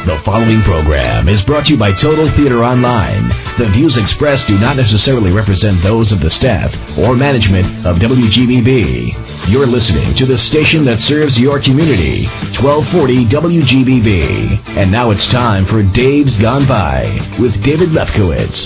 The following program is brought to you by Total Theater Online. The views expressed do not necessarily represent those of the staff or management of WGBB. You're listening to the station that serves your community, 1240 WGBB. And now it's time for Dave's Gone By with David Lefkowitz.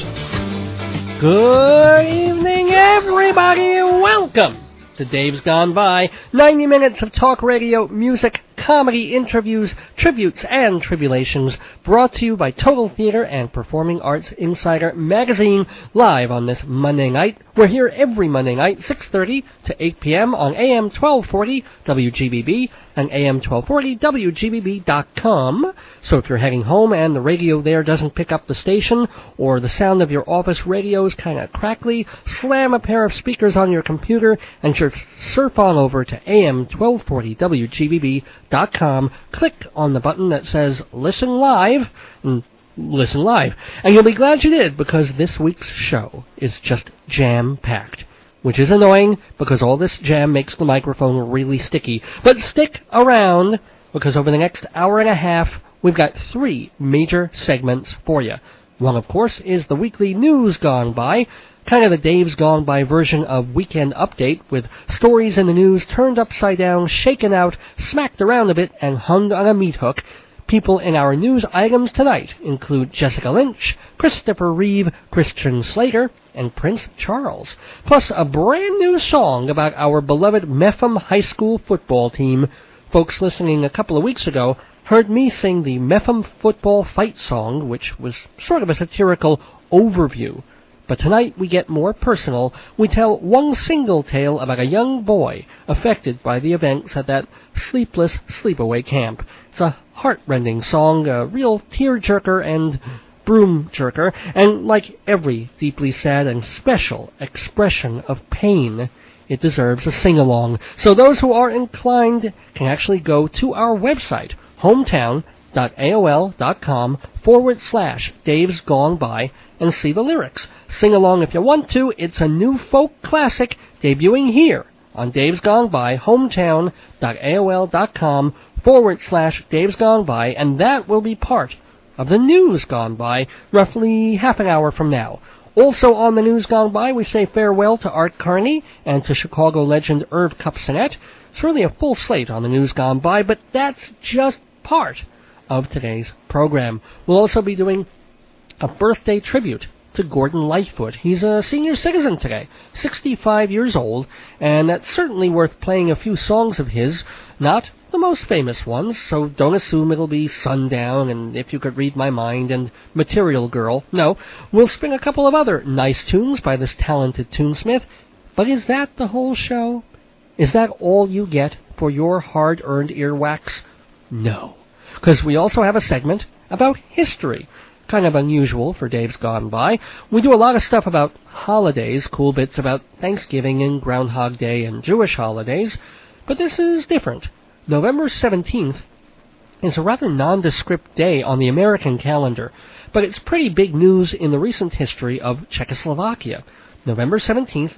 Good evening, everybody, and welcome to Dave's Gone By. 90 minutes of talk radio, music, comedy, interviews, tributes, and tribulations, brought to you by Total Theater and Performing Arts Insider magazine, live on this Monday night. We're here every Monday night, 6:30 to 8 p.m. on AM 1240 WGBB and AM 1240 WGBB.com. So if you're heading home and the radio there doesn't pick up the station, or the sound of your office radio is kind of crackly, slam a pair of speakers on your computer and just surf on over to AM 1240 WGBB.com, click on the button that says Listen Live, and listen live. And you'll be glad you did, because this week's show is just jam-packed, which is annoying because all this jam makes the microphone really sticky. But stick around, because over the next hour and a half, we've got three major segments for you. One, of course, is the weekly News Gone By, kind of the Dave's Gone By version of Weekend Update, with stories in the news turned upside down, shaken out, smacked around a bit, and hung on a meat hook. People in our news items tonight include Jessica Lynch, Christopher Reeve, Christian Slater, and Prince Charles, plus a brand new song about our beloved Mepham High School football team. Folks listening a couple of weeks ago heard me sing the Mepham football fight song, which was sort of a satirical overview. But tonight we get more personal. We tell one single tale about a young boy affected by the events at that sleepless sleepaway camp. It's a heart-rending song, a real tear-jerker and broom-jerker, and like every deeply sad and special expression of pain, it deserves a sing-along. So those who are inclined can actually go to our website, hometown.aol.com/Dave's Gone By, and see the lyrics. Sing along if you want to. It's a new folk classic debuting here on Dave's Gone By, hometown.aol.com/Dave's Gone By, and that will be part of the News Gone By roughly half an hour from now. Also on the News Gone By, we say farewell to Art Carney and to Chicago legend Irv Kupcinet. It's really a full slate on the News Gone By, but that's just part of today's program. We'll also be doing a birthday tribute to Gordon Lightfoot. He's a senior citizen today, 65 years old, and that's certainly worth playing a few songs of his, not the most famous ones, so don't assume it'll be Sundown and If You Could Read My Mind and Material Girl. No, we'll spin a couple of other nice tunes by this talented tunesmith. But is that the whole show? Is that all you get for your hard-earned earwax? No, because we also have a segment about history. Kind of unusual for Dave's Gone By. We do a lot of stuff about holidays, cool bits about Thanksgiving and Groundhog Day and Jewish holidays, but this is different. November 17th is a rather nondescript day on the American calendar, but it's pretty big news in the recent history of Czechoslovakia. November 17th,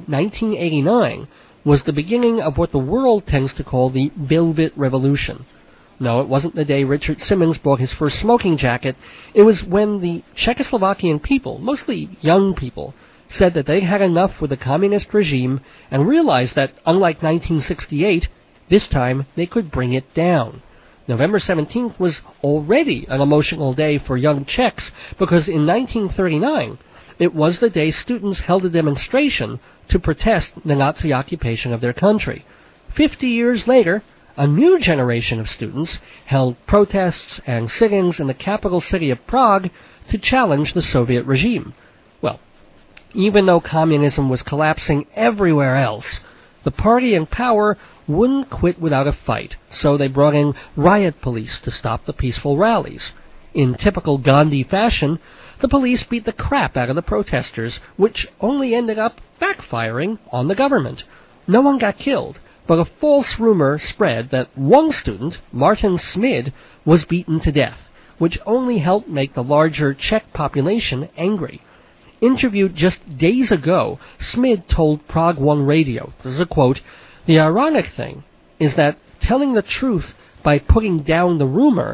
1989, was the beginning of what the world tends to call the Velvet Revolution. No, it wasn't the day Richard Simmons bought his first smoking jacket. It was when the Czechoslovakian people, mostly young people, said that they had enough with the communist regime and realized that, unlike 1968, this time they could bring it down. November 17th was already an emotional day for young Czechs because in 1939 it was the day students held a demonstration to protest the Nazi occupation of their country. 50 years later, a new generation of students held protests and sit-ins in the capital city of Prague to challenge the Soviet regime. Well, even though communism was collapsing everywhere else, the party in power wouldn't quit without a fight, so they brought in riot police to stop the peaceful rallies. In typical Gandhi fashion, the police beat the crap out of the protesters, which only ended up backfiring on the government. No one got killed, but a false rumor spread that one student, Martin Smid, was beaten to death, which only helped make the larger Czech population angry. Interviewed just days ago, Smid told Prague One Radio, this is a quote, "The ironic thing is that telling the truth by putting down the rumor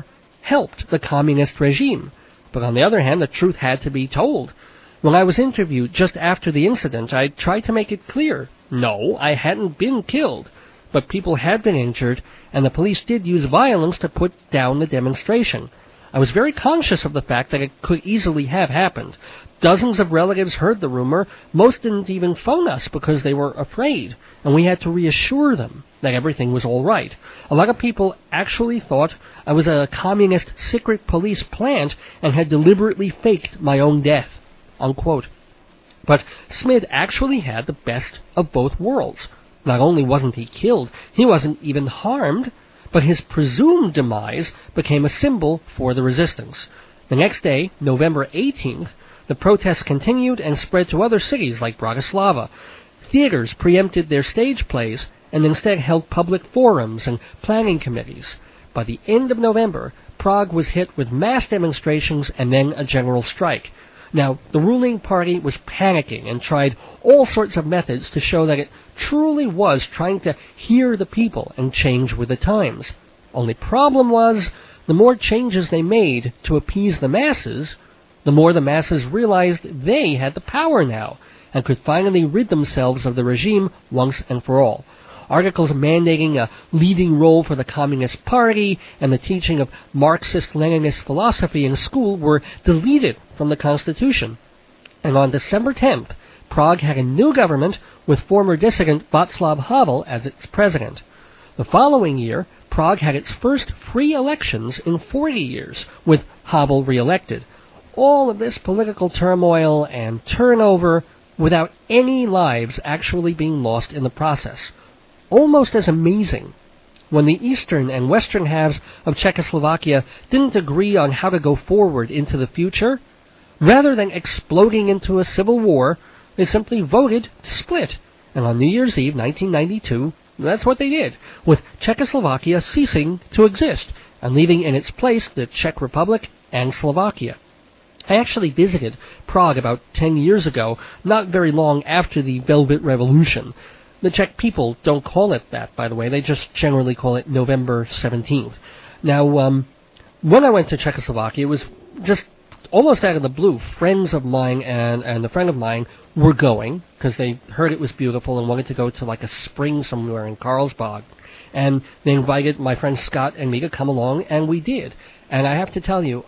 helped the communist regime. But on the other hand, the truth had to be told. When I was interviewed just after the incident, I tried to make it clear. No, I hadn't been killed, but people had been injured, and the police did use violence to put down the demonstration. I was very conscious of the fact that it could easily have happened. Dozens of relatives heard the rumor. Most didn't even phone us because they were afraid, and we had to reassure them that everything was all right. A lot of people actually thought I was a communist secret police plant and had deliberately faked my own death, unquote. But Smith actually had the best of both worlds. Not only wasn't he killed, he wasn't even harmed, but his presumed demise became a symbol for the resistance. The next day, November 18th, the protests continued and spread to other cities like Bratislava. Theaters preempted their stage plays and instead held public forums and planning committees. By the end of November, Prague was hit with mass demonstrations and then a general strike. Now, the ruling party was panicking and tried all sorts of methods to show that it truly was trying to hear the people and change with the times. Only problem was, the more changes they made to appease the masses, the more the masses realized they had the power now and could finally rid themselves of the regime once and for all. Articles mandating a leading role for the Communist Party and the teaching of Marxist-Leninist philosophy in school were deleted from the Constitution. And on December 10th, Prague had a new government with former dissident Václav Havel as its president. The following year, Prague had its first free elections in 40 years, with Havel re-elected. All of this political turmoil and turnover without any lives actually being lost in the process. Almost as amazing, when the eastern and western halves of Czechoslovakia didn't agree on how to go forward into the future, rather than exploding into a civil war, they simply voted to split. And on New Year's Eve, 1992, that's what they did, with Czechoslovakia ceasing to exist and leaving in its place the Czech Republic and Slovakia. I actually visited Prague about 10 years ago, not very long after the Velvet Revolution. The Czech people don't call it that, by the way. They just generally call it November 17th. Now, when I went to Czechoslovakia, it was just almost out of the blue. Friends of mine and a friend of mine were going because they heard it was beautiful and wanted to go to like a spring somewhere in Carlsbad. And they invited my friend Scott and me to come along, and we did. And I have to tell you,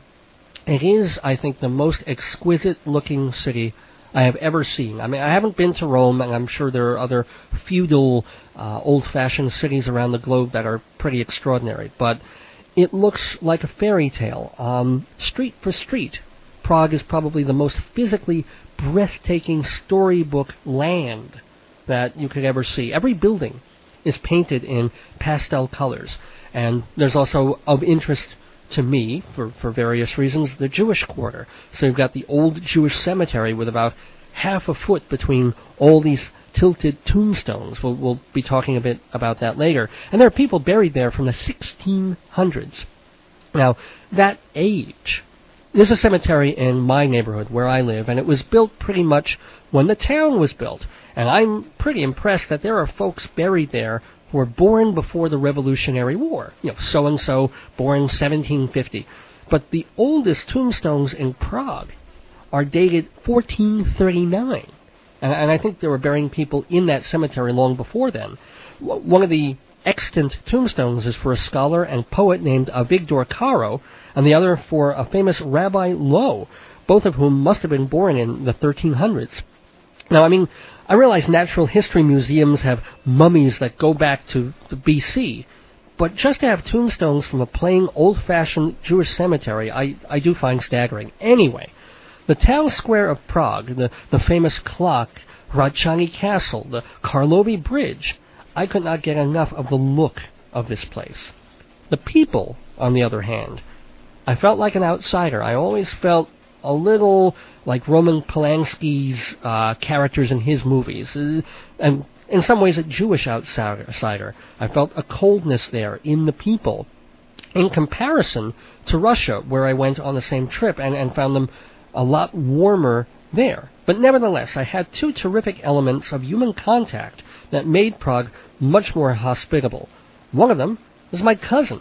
it is, I think, the most exquisite-looking city I have ever seen. I mean, I haven't been to Rome, and I'm sure there are other feudal, old-fashioned cities around the globe that are pretty extraordinary, but it looks like a fairy tale. Street for street, Prague is probably the most physically breathtaking storybook land that you could ever see. Every building is painted in pastel colors, and there's also of interest to me, for various reasons, the Jewish quarter. So you've got the old Jewish cemetery with about half a foot between all these tilted tombstones. We'll be talking a bit about that later. And there are people buried there from the 1600s. Now, that age, there's a cemetery in my neighborhood where I live, and it was built pretty much when the town was built. And I'm pretty impressed that there are folks buried there who were born before the Revolutionary War. You know, so-and-so, born 1750. But the oldest tombstones in Prague are dated 1439. And I think they were burying people in that cemetery long before then. One of the extant tombstones is for a scholar and poet named Avigdor Caro, and the other for a famous Rabbi Lowe, both of whom must have been born in the 1300s. Now, I mean, I realize natural history museums have mummies that go back to the BC, but just to have tombstones from a plain old-fashioned Jewish cemetery, I do find staggering. Anyway, the town square of Prague, the famous clock, Hradčany Castle, the Karlovy Bridge, I could not get enough of the look of this place. The people, on the other hand, I felt like an outsider. I always felt a little like Roman Polanski's characters in his movies, and in some ways a Jewish outsider. I felt a coldness there in the people, in comparison to Russia, where I went on the same trip and found them a lot warmer there. But nevertheless, I had two terrific elements of human contact that made Prague much more hospitable. One of them was my cousin.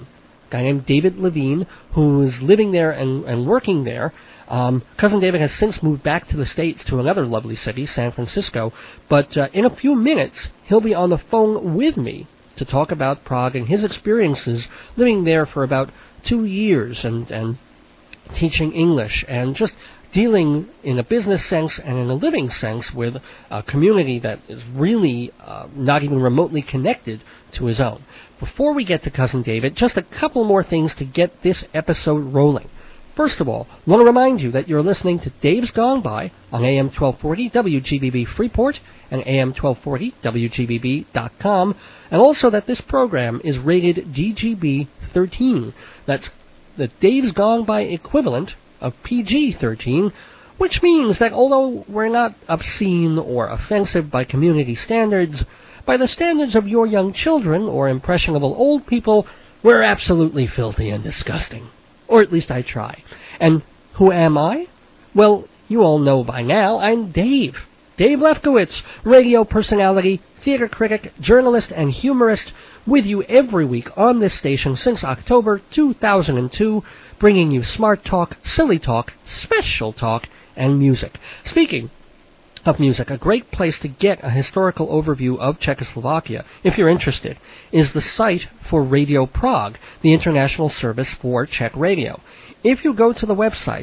guy named David Levine, who is living there and working there. Cousin David has since moved back to the States to another lovely city, San Francisco, but in a few minutes he'll be on the phone with me to talk about Prague and his experiences living there for about 2 years and teaching English and just dealing in a business sense and in a living sense with a community that is really not even remotely connected to his own. Before we get to Cousin David, just a couple more things to get this episode rolling. First of all, I want to remind you that you're listening to Dave's Gone By on AM 1240 WGBB Freeport and AM 1240 WGBB.com, and also that this program is rated DGB-13. That's the Dave's Gone By equivalent of PG-13, which means that although we're not obscene or offensive by community standards, by the standards of your young children or impressionable old people, we're absolutely filthy and disgusting. Or at least I try. And who am I? Well, you all know by now, I'm Dave. Dave Lefkowitz, radio personality, theater critic, journalist, and humorist, with you every week on this station since October 2002, bringing you smart talk, silly talk, special talk, and music. Speaking of music, a great place to get a historical overview of Czechoslovakia, if you're interested, is the site for Radio Prague, the international service for Czech radio. If you go to the website,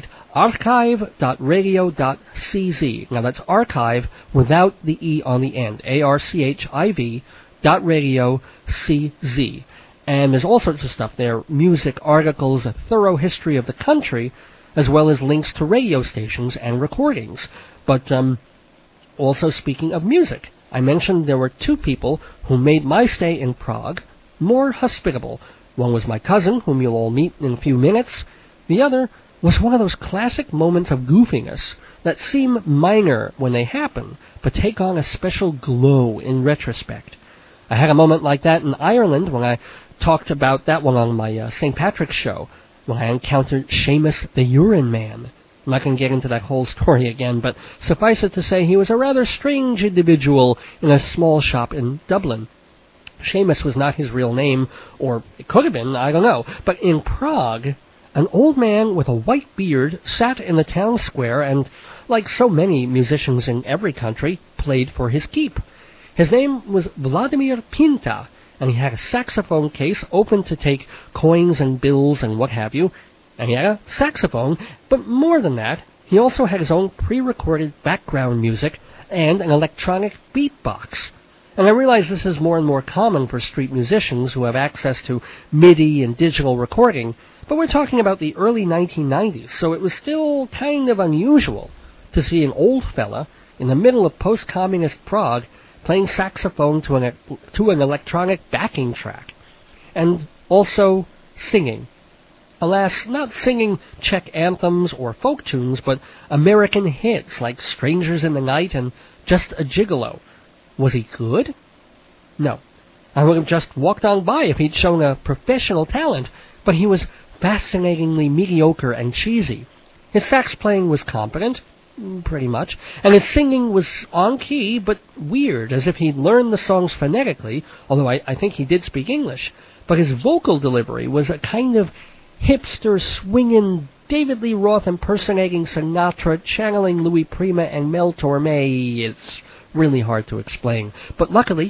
archive.radio.cz, now that's archive without the E on the end, archive.radio.cz, and there's all sorts of stuff there, music, articles, a thorough history of the country, as well as links to radio stations and recordings. But also speaking of music, I mentioned there were 2 people who made my stay in Prague more hospitable. One was my cousin, whom you'll all meet in a few minutes. The other was one of those classic moments of goofiness that seem minor when they happen, but take on a special glow in retrospect. I had a moment like that in Ireland when I talked about that one on my St. Patrick's show, when I encountered Seamus the Urine Man. I'm not going to get into that whole story again, but suffice it to say he was a rather strange individual in a small shop in Dublin. Seamus was not his real name, or it could have been, I don't know. But in Prague, an old man with a white beard sat in the town square and, like so many musicians in every country, played for his keep. His name was Vladimir Pinta, and he had a saxophone case open to take coins and bills and what have you, and he had a saxophone, but more than that, he also had his own pre-recorded background music and an electronic beatbox. And I realize this is more and more common for street musicians who have access to MIDI and digital recording, but we're talking about the early 1990s, so it was still kind of unusual to see an old fella in the middle of post-communist Prague playing saxophone to an electronic backing track, and also singing. Alas, not singing Czech anthems or folk tunes, but American hits like Strangers in the Night and Just a Gigolo. Was he good? No. I would have just walked on by if he'd shown a professional talent, but he was fascinatingly mediocre and cheesy. His sax playing was competent, pretty much, and his singing was on key, but weird, as if he'd learned the songs phonetically, although I think he did speak English. But his vocal delivery was a kind of hipster, swinging, David Lee Roth impersonating Sinatra, channeling Louis Prima and Mel Torme. It's really hard to explain. But luckily,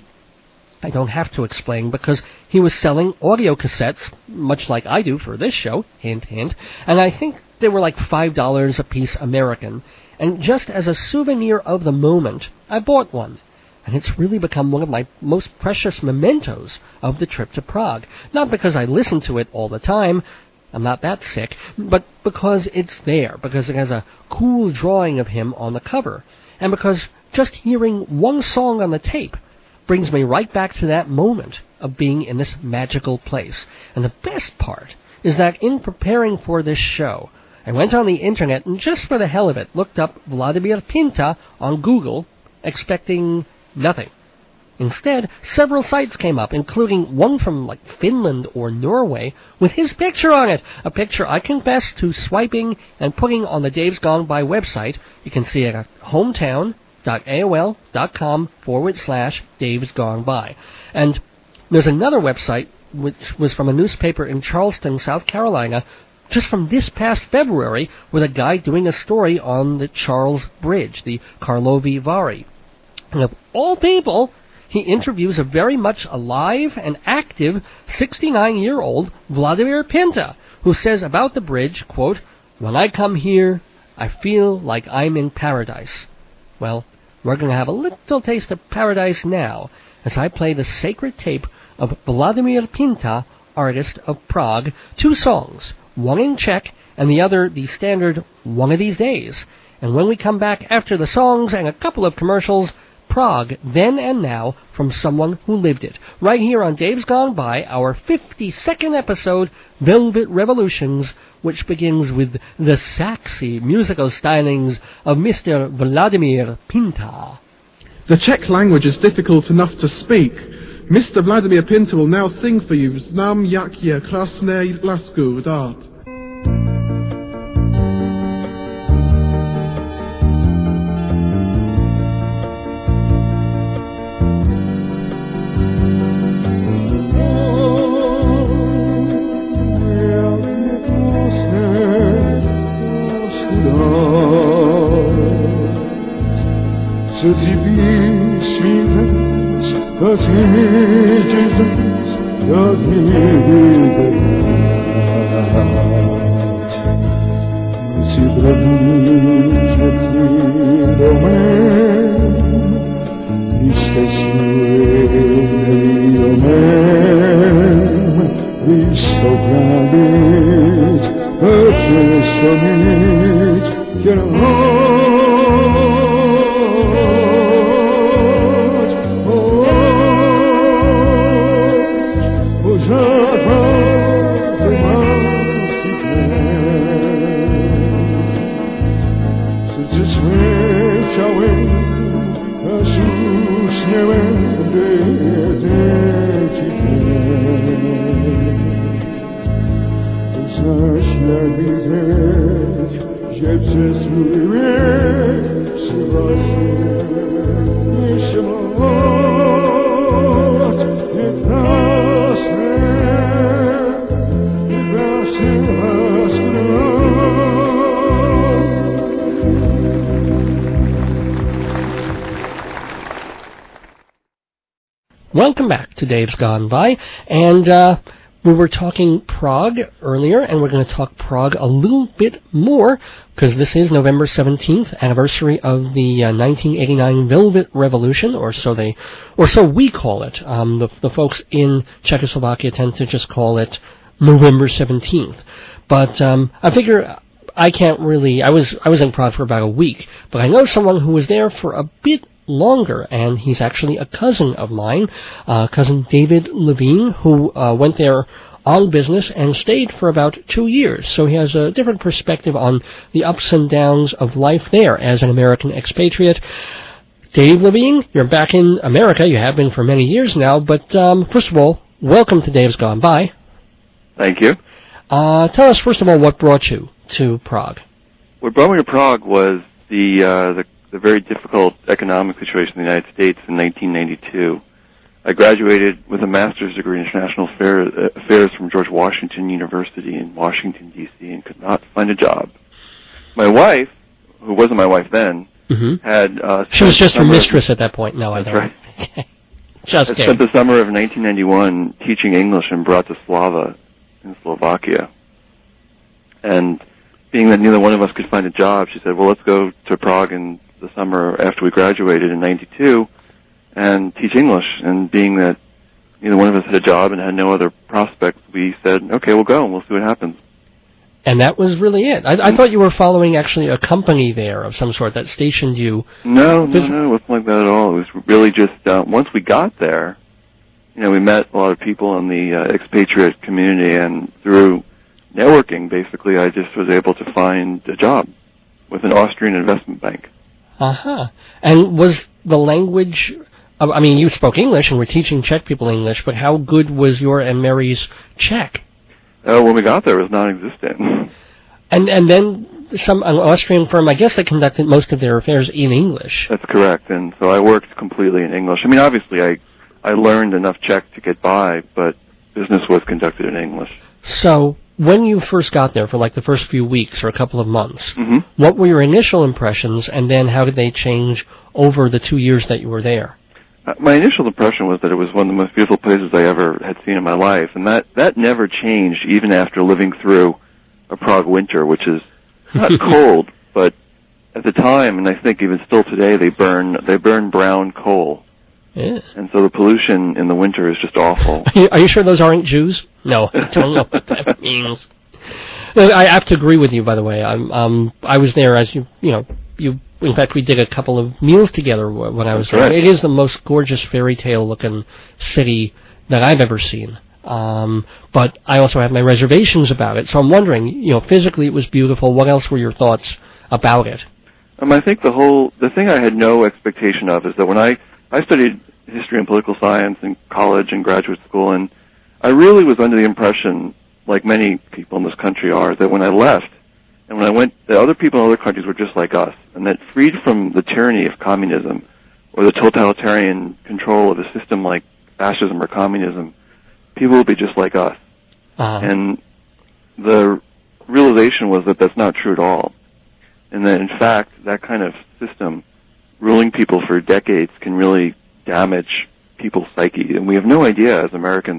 I don't have to explain, because he was selling audio cassettes, much like I do for this show, hint, hint, and I think they were like $5 a piece American. And just as a souvenir of the moment, I bought one. And it's really become one of my most precious mementos of the trip to Prague. Not because I listen to it all the time, I'm not that sick, but because it's there, because it has a cool drawing of him on the cover, and because just hearing one song on the tape brings me right back to that moment of being in this magical place. And the best part is that in preparing for this show, I went on the internet and just for the hell of it looked up Vladimir Pinta on Google, expecting nothing. Instead, several sites came up, including one from like Finland or Norway, with his picture on it, a picture I confess to swiping and putting on the Dave's Gone By website. You can see it at hometown.aol.com/Dave's Gone By. And there's another website which was from a newspaper in Charleston, South Carolina, just from this past February, with a guy doing a story on the Charles Bridge, the Karlovy Vary. And of all people, he interviews a very much alive and active 69-year-old Vladimir Pinta, who says about the bridge, quote, "When I come here, I feel like I'm in paradise." Well, we're going to have a little taste of paradise now as I play the sacred tape of Vladimir Pinta, artist of Prague, 2 songs, one in Czech and the other the standard One of These Days. And when we come back after the songs and a couple of commercials, Prague, then and now, from someone who lived it. Right here on Dave's Gone By, our 52nd episode, Velvet Revolutions, which begins with the sexy musical stylings of Mr. Vladimir Pinta. The Czech language is difficult enough to speak. Mr. Vladimir Pinta will now sing for you Znam jak je krásné lásku dát. Co ti vysvítáš, a si míčeš dnes, jak nejde rád. Noci bradníže tvým domem, jste svůj domem, jste právě, a přesto mít tě rád. Že přes svůj věk si vlastně nešmat je krásné lásku dát. Welcome back to Dave's Gone By, and we were talking Prague earlier, and we're going to talk Prague a little bit more, because this is November 17th, anniversary of the 1989 Velvet Revolution, or so we call it. The folks in Czechoslovakia tend to just call it November 17th. But I figure I can't really. I was in Prague for about a week, but I know someone who was there for a bit longer, and he's actually a cousin of mine, cousin David Levine, who went there on business and stayed for about 2 years. So he has a different perspective on the ups and downs of life there as an American expatriate. Dave Levine, you're back in America. You have been for many years now, but first of all, welcome to Dave's Gone By. Thank you. Tell us, first of all, what brought you to Prague? What brought me to Prague was the very difficult economic situation in the United States in 1992. I graduated with a master's degree in international affairs from George Washington University in Washington, D.C., and could not find a job. My wife, who wasn't my wife then, had... she was just your mistress at that point. No, I don't. Right. Just I spent the summer of 1991 teaching English in Bratislava in Slovakia. And being that neither one of us could find a job, she said, well, let's go to Prague in the summer after we graduated in 92 and teach English. And being that neither one of us had a job and had no other prospects, we said, okay, we'll go and we'll see what happens. And that was really it. I thought you were following actually a company there of some sort that stationed you. No, it wasn't like that at all. It was really just, once we got there, we met a lot of people in the expatriate community, and through networking, basically, I just was able to find a job with an Austrian investment bank. Uh-huh. And was the language... I mean, you spoke English and were teaching Czech people English, but how good was your and Mary's Czech? When we got there, it was non-existent. And then an Austrian firm, I guess they conducted most of their affairs in English. That's correct, and so I worked completely in English. I mean, obviously, I learned enough Czech to get by, but business was conducted in English. So, when you first got there, for like the first few weeks or a couple of months, what were your initial impressions, and then how did they change over the 2 years that you were there? My initial impression was that it was one of the most beautiful places I ever had seen in my life, and that never changed even after living through a Prague winter, which is not cold, but at the time, and I think even still today, they burn brown coal. Yeah. And so the pollution in the winter is just awful. Are you sure those aren't Jews? No, I don't know what that means. I have to agree with you, by the way. I was there as you in fact, we did a couple of meals together when I was there. Right. It is the most gorgeous fairy tale looking city that I've ever seen. But I also have my reservations about it. So I'm wondering, physically it was beautiful. What else were your thoughts about it? I think the thing I had no expectation of is that when I studied history and political science in college and graduate school, and I really was under the impression, like many people in this country are, that when I left and when I went, that other people in other countries were just like us, and that freed from the tyranny of communism or the totalitarian control of a system like fascism or communism, people would be just like us. And the realization was that that's not true at all. And that, in fact, that kind of system ruling people for decades can really damage people's psyche. And we have no idea as Americans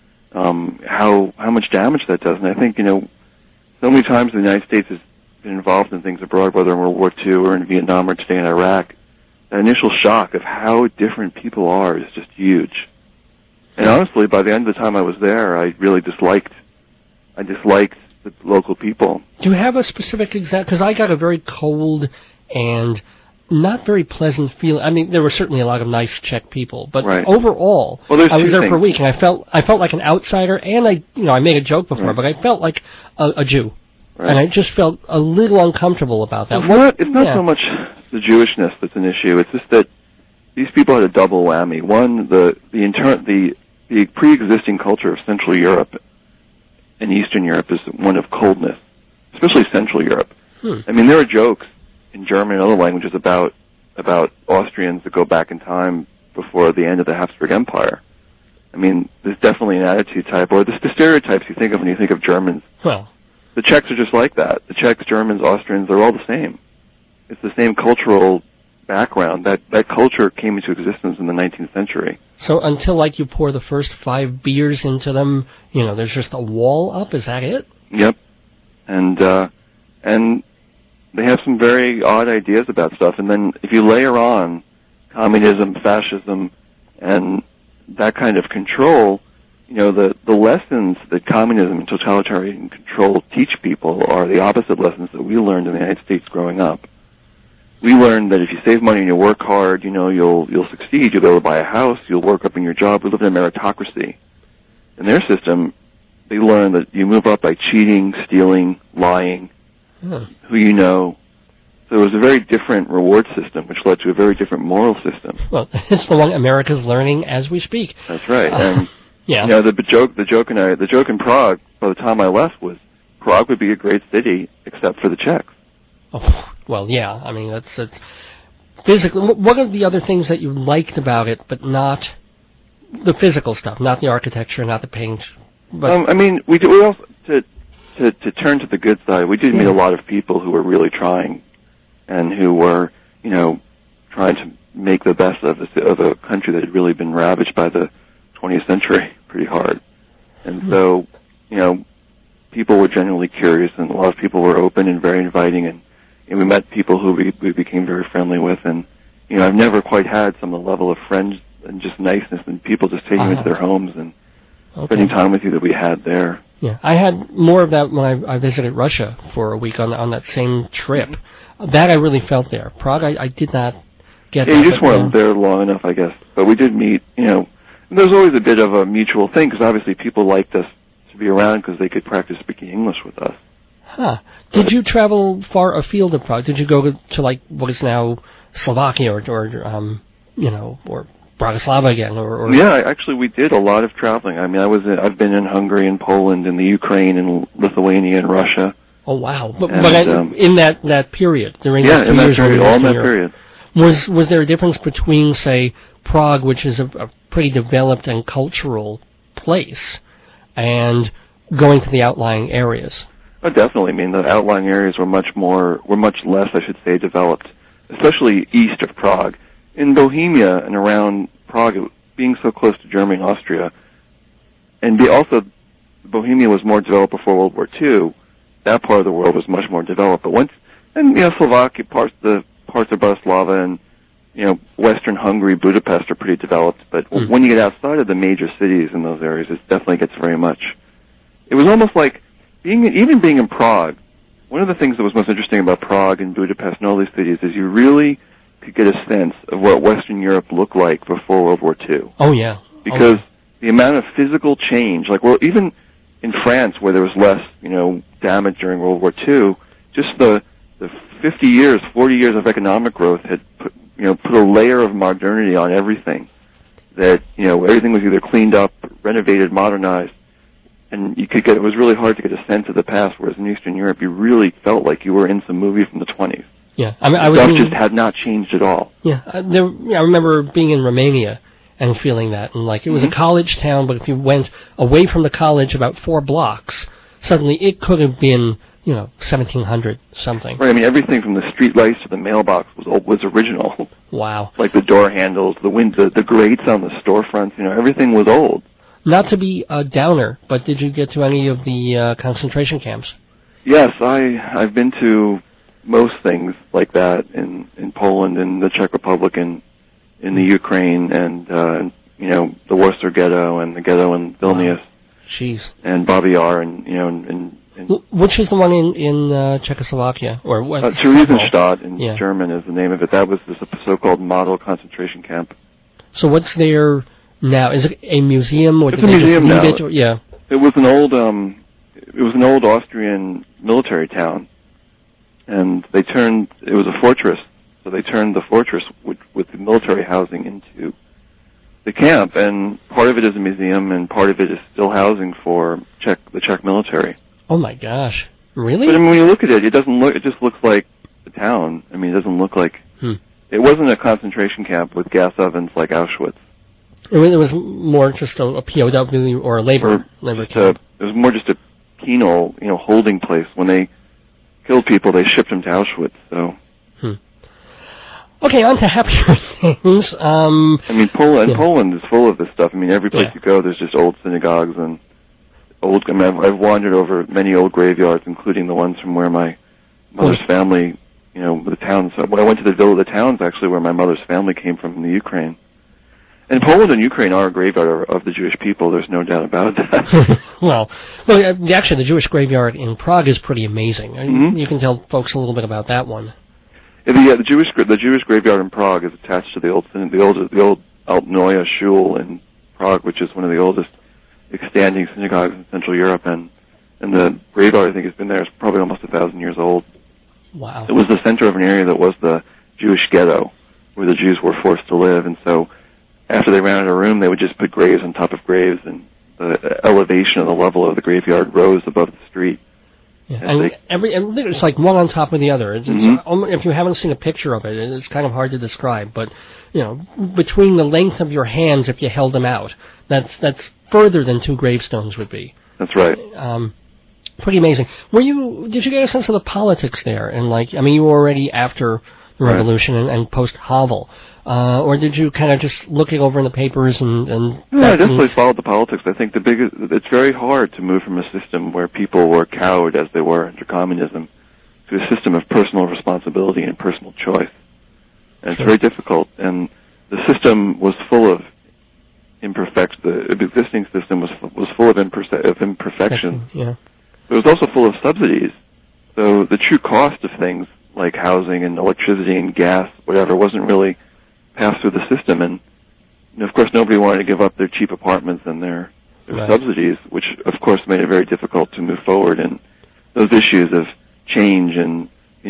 how much damage that does. And I think, so many times the United States has been involved in things abroad, whether in World War II or in Vietnam or today in Iraq, that initial shock of how different people are is just huge. And honestly, by the end of the time I was there, I really disliked the local people. Do you have a specific example? Because I got a very cold and not very pleasant feeling. I mean, there were certainly a lot of nice Czech people, but overall, I was there for a week, and I felt like an outsider. And I made a joke before, but I felt like a Jew, and I just felt a little uncomfortable about that. It's not so much the Jewishness that's an issue. It's just that these people had a double whammy. One, the pre-existing culture of Central Europe and Eastern Europe is one of coldness, especially Central Europe. I mean, there are jokes in German and other languages about Austrians that go back in time before the end of the Habsburg Empire. I mean, there's definitely an attitude type, or the stereotypes you think of when you think of Germans. Well, the Czechs are just like that. The Czechs, Germans, Austrians, they're all the same. It's the same cultural background. That culture came into existence in the 19th century. So until you pour the first 5 beers into them, there's just a wall up. Is that it? Yep. And they have some very odd ideas about stuff. And then if you layer on communism, fascism, and that kind of control, the lessons that communism and totalitarian control teach people are the opposite lessons that we learned in the United States growing up. We learned that if you save money and you work hard, you'll succeed. You'll be able to buy a house. You'll work up in your job. We live in a meritocracy. In their system, they learn that you move up by cheating, stealing, lying, who you know. So it was a very different reward system, which led to a very different moral system. Well, it's the one America's learning as we speak. That's right. And yeah. The joke in Prague, by the time I left, was Prague would be a great city except for the Czechs. Oh, well, yeah. I mean, that's physically. What are the other things that you liked about it, but not the physical stuff, not the architecture, not the paint? But we also to turn to the good side. We did meet a lot of people who were really trying, and who were, trying to make the best of a country that had really been ravaged by the 20th century pretty hard. And so, people were genuinely curious, and a lot of people were open and very inviting, and we met people who we became very friendly with. And, I've never quite had some of the level of friends and just niceness and people just taking you into their homes and spending time with you that we had there. Yeah, I had more of that when I visited Russia for a week on that same trip. That I really felt there. Prague, I did not get that. You just weren't there long enough, I guess. But we did meet, there's always a bit of a mutual thing, because obviously people liked us to be around because they could practice speaking English with us. Huh. Did you travel far afield of Prague? Did you go to what is now Slovakia or Bratislava again? Or Yeah, actually we did a lot of traveling. I mean, I've been in Hungary and Poland and the Ukraine and Lithuania and Russia. Oh wow! But in that period, during those 2 years, all in that period, was there a difference between, say, Prague, which is a pretty developed and cultural place, and going to the outlying areas. Oh, definitely. I mean, the outlying areas were much less, I should say, developed, especially east of Prague. In Bohemia and around Prague, being so close to Germany and Austria, and also Bohemia was more developed before World War II. That part of the world was much more developed. But Slovakia, parts of Bratislava, and Western Hungary, Budapest are pretty developed. But when you get outside of the major cities in those areas, it definitely gets very much. It was almost like being in Prague. One of the things that was most interesting about Prague and Budapest and all these cities is you really could get a sense of what Western Europe looked like before World War II. Oh yeah, because the amount of physical change, even in France, where there was less, damage during World War II, just the 40 years of economic growth had put a layer of modernity on everything. That, everything was either cleaned up, renovated, modernized, and it was really hard to get a sense of the past, whereas in Eastern Europe, you really felt like you were in some movie from the 20s. Yeah. Stuff just had not changed at all. Yeah. I remember being in Romania and feeling that, and it was a college town, but if you went away from the college about 4 blocks, suddenly it could have been, 1700 something. Right. I mean, everything from the street lights to the mailbox was original. Wow. Like the door handles, the windows, the grates on the storefronts. Everything was old. Not to be a downer, but did you get to any of the concentration camps? Yes, I've been to most things like that in Poland, in the Czech Republic, in the Ukraine, and the Warsaw Ghetto and the ghetto in Vilnius. Wow. Jeez. And Babi Yar, and which is the one in Czechoslovakia or what? Theresienstadt in German is the name of it. That was the so-called model concentration camp. So what's there now? Is it a museum, or it's a museum now? It was an old Austrian military town, and it was a fortress. So they turned the fortress with the military housing into the camp, and part of it is a museum, and part of it is still housing for the Czech military. Oh my gosh! Really? But when you look at it, it just looks like the town. I mean, it doesn't look like it wasn't a concentration camp with gas ovens like Auschwitz. It was more just a POW or a labor camp. It was more just a penal, holding place. When they killed people, they shipped them to Auschwitz. So. Okay, on to happier things. Poland is full of this stuff. I mean, every place you go, there's just old synagogues and I've wandered over many old graveyards, including the ones from where my mother's family, the towns. When I went to the towns actually where my mother's family came from in the Ukraine. And Poland and Ukraine are a graveyard of the Jewish people. There's no doubt about that. well, actually, the Jewish graveyard in Prague is pretty amazing. You can tell folks a little bit about that one. The Jewish graveyard in Prague is attached to the old Altnoye Shul in Prague, which is one of the oldest extant synagogues in Central Europe, and the graveyard, I think, has been there. It's probably almost 1,000 years old. Wow! It was the center of an area that was the Jewish ghetto, where the Jews were forced to live, and so after they ran out of room, they would just put graves on top of graves, and the elevation of the level of the graveyard rose above the street. Yeah, and it's like one on top of the other. If you haven't seen a picture of it, it's kind of hard to describe. But between the length of your hands, if you held them out, that's further than 2 gravestones would be. That's right. Pretty amazing. Did you get a sense of the politics there? And you were already after the revolution and post Havel, or did you kind of just look it over in the papers and? No, I definitely followed the politics. I think it's very hard to move from a system where people were cowed as they were under communism to a system of personal responsibility and personal choice. And it's very difficult. And the system was full of imperfections. The existing system was full of imperfections. Yeah. But it was also full of subsidies. So the true cost of things like housing and electricity and gas, whatever, wasn't really passed through the system. And of course, nobody wanted to give up their cheap apartments and their subsidies, which of course made it very difficult to move forward. And those issues of change and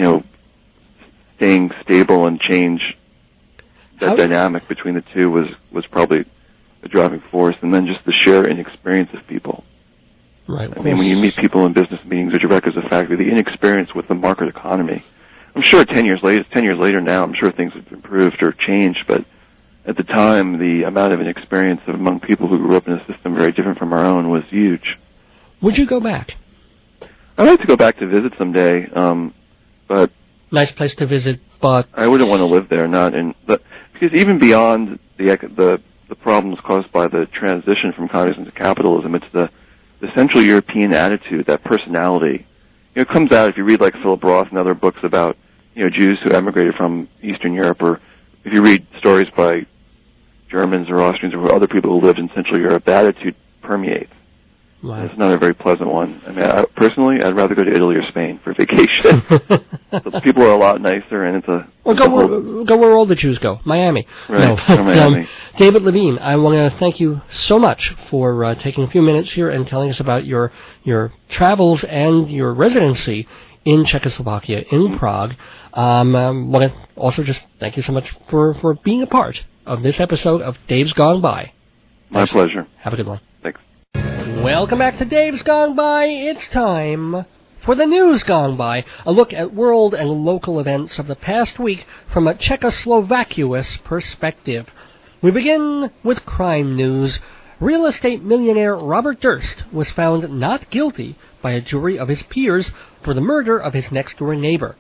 staying stable and change, that dynamic between the two was probably a driving force. And then just the sheer inexperience of people. Right. I mean, when you meet people in business meetings, which are records of fact, the inexperience with the market economy. I'm sure 10 years later now, I'm sure things have improved or changed, but at the time, the amount of inexperience among people who grew up in a system very different from our own was huge. Would you go back? I'd like to go back to visit someday, but nice place to visit, but I wouldn't want to live there. Because even beyond the problems caused by the transition from communism to capitalism, it's the Central European attitude, that personality. It comes out if you read like Philip Roth and other books about Jews who emigrated from Eastern Europe, or if you read stories by Germans or Austrians or other people who lived in Central Europe, the attitude permeates. Wow. It's not a very pleasant one. I mean, personally, I'd rather go to Italy or Spain for vacation. The people are a lot nicer, and it's a... Well, go where all the Jews go, Miami. Right, no, Miami. David Levine, I want to thank you so much for taking a few minutes here and telling us about your travels and your residency in Czechoslovakia, in Prague. I want to also just thank you so much for being a part of this episode of Dave's Gone By. My pleasure. Have a good one. Thanks. Welcome back to Dave's Gone By. It's time for the news gone by, a look at world and local events of the past week from a Czechoslovakian perspective. We begin with crime news. Real estate millionaire Robert Durst was found not guilty by a jury of his peers for the murder of his next-door neighbor.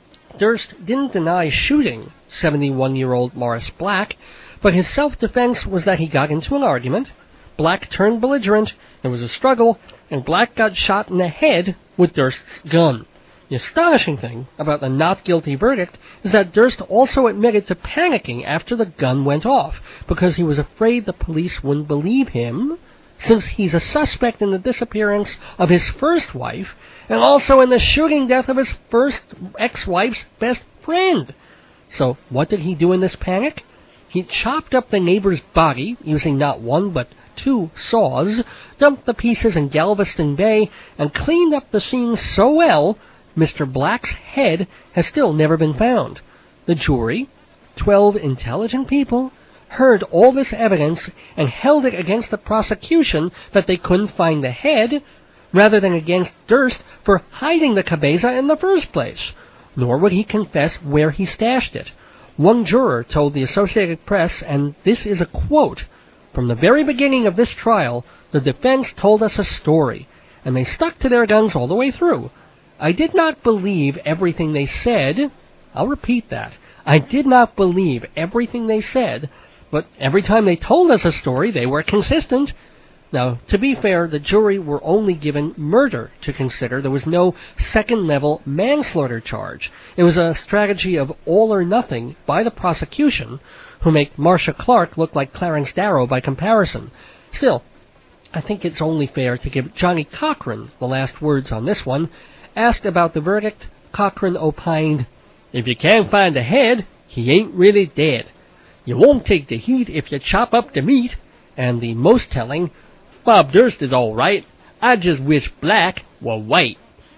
Durst didn't deny shooting 71-year-old Morris Black, but his self-defense was that he got into an argument, Black turned belligerent, there was a struggle, and Black got shot in the head with Durst's gun. The astonishing thing about the not guilty verdict is that Durst also admitted to panicking after the gun went off, because he was afraid the police wouldn't believe him, since he's a suspect in the disappearance of his first wife, and also in the shooting death of his first ex-wife's best friend. So, what did he do in this panic? He chopped up the neighbor's body, using not one but 2 saws, dumped the pieces in Galveston Bay, and cleaned up the scene so well, Mr. Black's head has still never been found. The jury, 12 intelligent people, heard all this evidence and held it against the prosecution that they couldn't find the head, rather than against Durst for hiding the cabeza in the first place. Nor would he confess where he stashed it. One juror told the Associated Press, and this is a quote, "From the very beginning of this trial, the defense told us a story, and they stuck to their guns all the way through. I did not believe everything they said." I'll repeat that. I did not believe everything they said, but every time they told us a story, they were consistent. Now, to be fair, the jury were only given murder to consider. There was no second-level manslaughter charge. It was a strategy of all or nothing by the prosecution, who make Marcia Clark look like Clarence Darrow by comparison. Still, I think it's only fair to give Johnny Cochran the last words on this one. Asked about the verdict, Cochran opined, "If you can't find the head, he ain't really dead. You won't take the heat if you chop up the meat." And the most telling, "Bob Durst is all right. I just wish Black were white."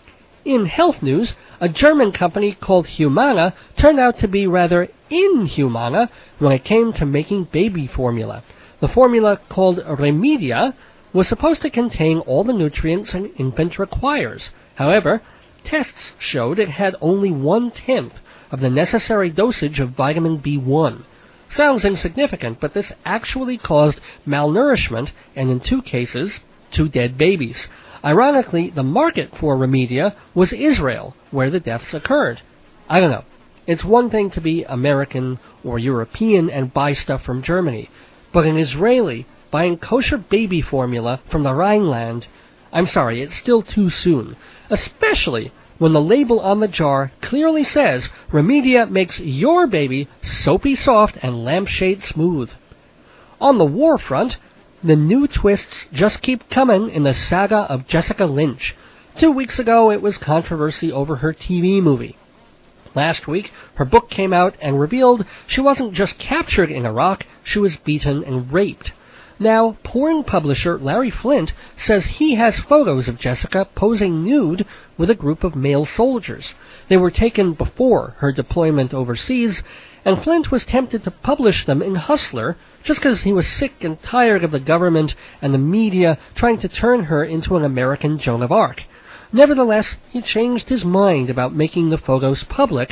In health news, a German company called Humana turned out to be rather inhumana when it came to making baby formula. The formula, called Remedia, was supposed to contain all the nutrients an infant requires. However, tests showed it had only 1/10 of the necessary dosage of vitamin B1. Sounds insignificant, but this actually caused malnourishment and, in 2 cases, 2 dead babies. Ironically, the market for Remedia was Israel, where the deaths occurred. I don't know. It's one thing to be American or European and buy stuff from Germany, but an Israeli buying kosher baby formula from the Rhineland, I'm sorry, it's still too soon, especially when the label on the jar clearly says Remedia makes your baby soapy soft and lampshade smooth. On the war front, the new twists just keep coming in the saga of Jessica Lynch. 2 weeks ago, it was controversy over her TV movie. Last week, her book came out and revealed she wasn't just captured in Iraq, she was beaten and raped. Now, porn publisher Larry Flynt says he has photos of Jessica posing nude with a group of male soldiers. They were taken before her deployment overseas, and Flynt was tempted to publish them in Hustler just because he was sick and tired of the government and the media trying to turn her into an American Joan of Arc. Nevertheless, he changed his mind about making the photos public,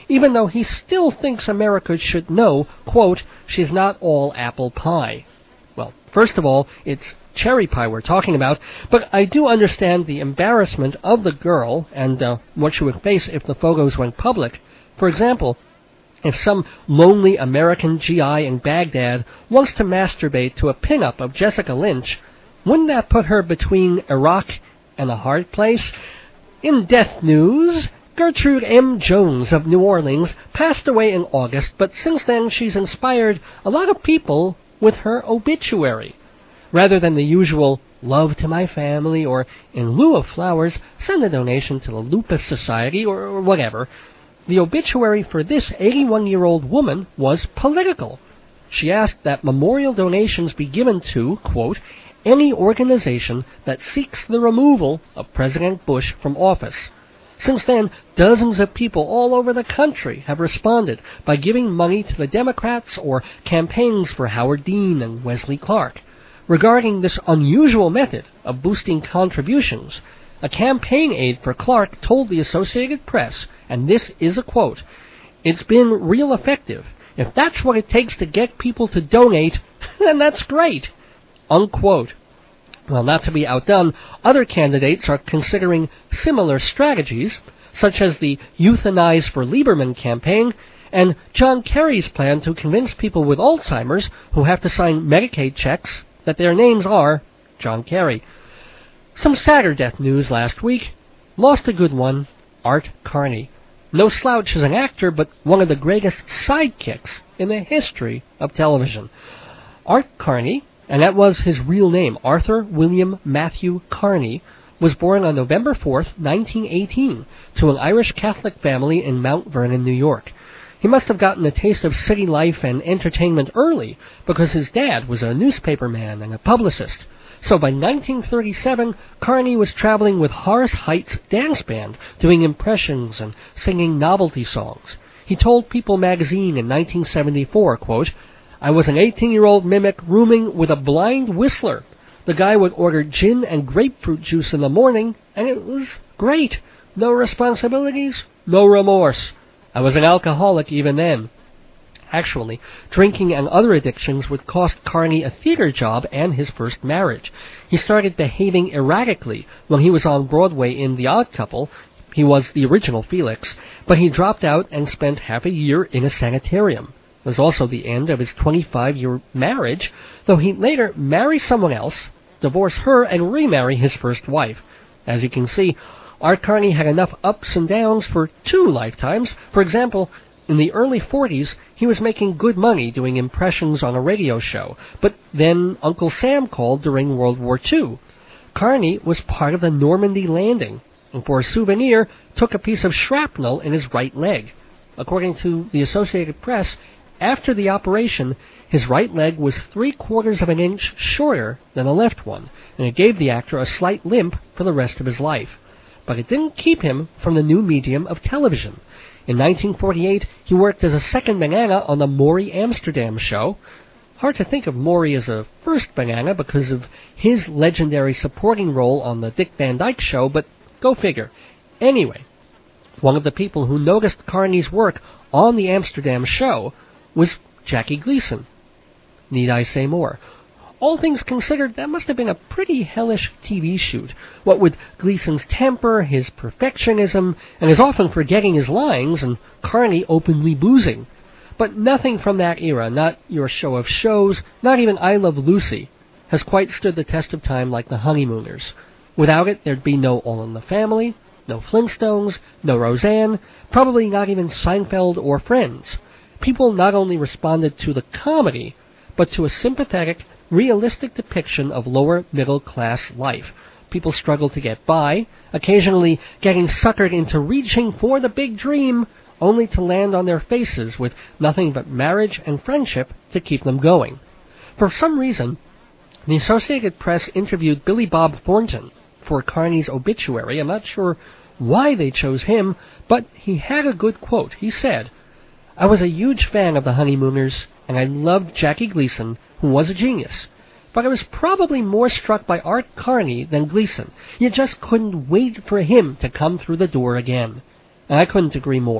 even though he still thinks America should know, quote, she's not all apple pie. Well, first of all, it's cherry pie we're talking about, but I do understand the embarrassment of the girl and what she would face if the photos went public. For example, if some lonely American GI in Baghdad wants to masturbate to a pinup of Jessica Lynch, wouldn't that put her between Iraq and a hard place? In death news, Gertrude M. Jones of New Orleans passed away in August, but since then she's inspired a lot of people with her obituary. Rather than the usual love to my family or in lieu of flowers, send a donation to the Lupus Society or whatever, the obituary for this 81-year-old woman was political. She asked that memorial donations be given to, quote, any organization that seeks the removal of President Bush from office. Since then, dozens of people all over the country have responded by giving money to the Democrats or campaigns for Howard Dean and Wesley Clark. Regarding this unusual method of boosting contributions, a campaign aide for Clark told the Associated Press, and this is a quote, it's been real effective. If that's what it takes to get people to donate, then that's great, unquote. Well, not to be outdone, other candidates are considering similar strategies, such as the Euthanize for Lieberman campaign and John Kerry's plan to convince people with Alzheimer's who have to sign Medicaid checks that their names are John Kerry. Some sadder death news last week. Lost a good one, Art Carney. No slouch as an actor, but one of the greatest sidekicks in the history of television. Art Carney, and that was his real name, Arthur William Matthew Carney, was born on November 4th, 1918, to an Irish Catholic family in Mount Vernon, New York. He must have gotten a taste of city life and entertainment early, because his dad was a newspaperman and a publicist. So by 1937, Carney was traveling with Horace Height's dance band, doing impressions and singing novelty songs. He told People magazine in 1974, quote, I was an 18-year-old mimic rooming with a blind whistler. The guy would order gin and grapefruit juice in the morning, and it was great. No responsibilities, no remorse. I was an alcoholic even then. Actually, drinking and other addictions would cost Carney a theater job and his first marriage. He started behaving erratically when he was on Broadway in The Odd Couple. He was the original Felix, but he dropped out and spent half a year in a sanitarium. It was also the end of his 25-year marriage, though he later marry someone else, divorce her, and remarry his first wife. As you can see, Art Carney had enough ups and downs for 2 lifetimes. For example, in the early 40s, he was making good money doing impressions on a radio show, but then Uncle Sam called during World War II. Carney was part of the Normandy landing, and for a souvenir, took a piece of shrapnel in his right leg. According to the Associated Press, after the operation, his right leg was 3/4 of an inch shorter than the left one, and it gave the actor a slight limp for the rest of his life. But it didn't keep him from the new medium of television. In 1948, he worked as a second banana on the Maury Amsterdam show. Hard to think of Maury as a first banana because of his legendary supporting role on the Dick Van Dyke show, but go figure. Anyway, one of the people who noticed Carney's work on the Amsterdam show was Jackie Gleason. Need I say more? All things considered, that must have been a pretty hellish TV shoot. What with Gleason's temper, his perfectionism, and his often forgetting his lines, and Carney openly boozing. But nothing from that era, not Your Show of Shows, not even I Love Lucy, has quite stood the test of time like The Honeymooners. Without it, there'd be no All in the Family, no Flintstones, no Roseanne, probably not even Seinfeld or Friends. People not only responded to the comedy, but to a sympathetic, realistic depiction of lower middle-class life. People struggled to get by, occasionally getting suckered into reaching for the big dream, only to land on their faces with nothing but marriage and friendship to keep them going. For some reason, the Associated Press interviewed Billy Bob Thornton for Carney's obituary. I'm not sure why they chose him, but he had a good quote. He said, I was a huge fan of the Honeymooners, and I loved Jackie Gleason, who was a genius. But I was probably more struck by Art Carney than Gleason. You just couldn't wait for him to come through the door again. And I couldn't agree more.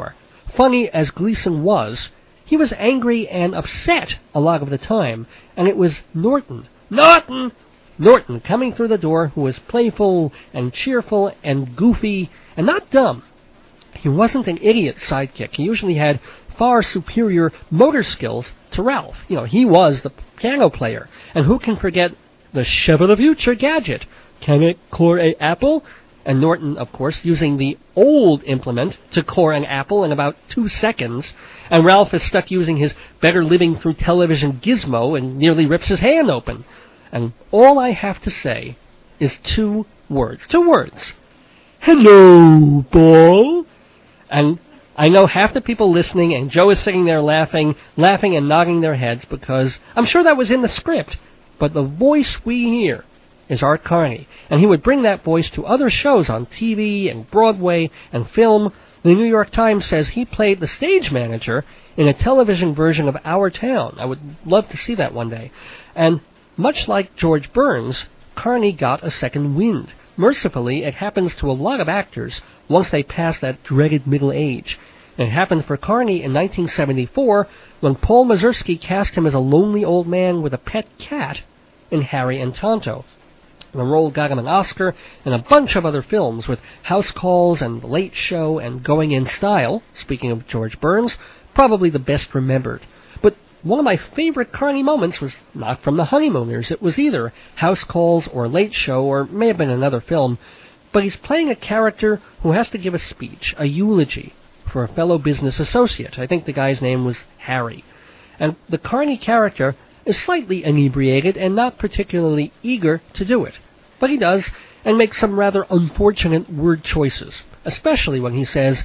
funny as Gleason was, he was angry and upset a lot of the time, and it was Norton coming through the door, who was playful and cheerful and goofy and not dumb. He wasn't an idiot sidekick. He usually had far superior motor skills to Ralph. He was the piano player, and who can forget the Chef of the Future gadget? Can it core a apple? And Norton, of course, using the old implement to core an apple in about 2 seconds, and Ralph is stuck using his Better Living Through Television gizmo and nearly rips his hand open. And all I have to say is 2 words. 2 words. Hello, Paul. And I know half the people listening, and Joe is sitting there laughing and nodding their heads, because I'm sure that was in the script. But the voice we hear is Art Carney, and he would bring that voice to other shows on TV and Broadway and film. The New York Times says he played the stage manager in a television version of Our Town. I would love to see that one day. And much like George Burns, Carney got a second wind. Mercifully, it happens to a lot of actors once they pass that dreaded middle age. And it happened for Carney in 1974 when Paul Mazursky cast him as a lonely old man with a pet cat in Harry and Tonto. The role got him an Oscar and a bunch of other films, with House Calls and The Late Show and Going in Style, speaking of George Burns, probably the best remembered. But one of my favorite Carney moments was not from The Honeymooners. It was either House Calls or Late Show, or may have been another film. But he's playing a character who has to give a speech, a eulogy, for a fellow business associate. I think the guy's name was Harry. And the Carney character is slightly inebriated and not particularly eager to do it. But he does, and makes some rather unfortunate word choices, especially when he says,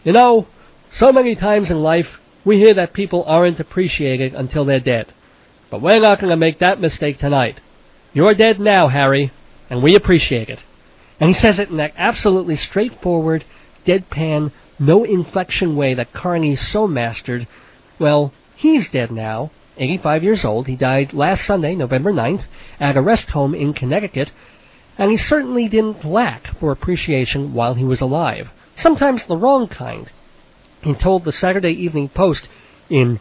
so many times in life we hear that people aren't appreciated until they're dead. But we're not going to make that mistake tonight. You're dead now, Harry, and we appreciate it. And he says it in that absolutely straightforward, deadpan, no inflection way that Carney so mastered. Well, he's dead now, 85 years old. He died last Sunday, November 9th, at a rest home in Connecticut, and he certainly didn't lack for appreciation while he was alive, sometimes the wrong kind. He told the Saturday Evening Post in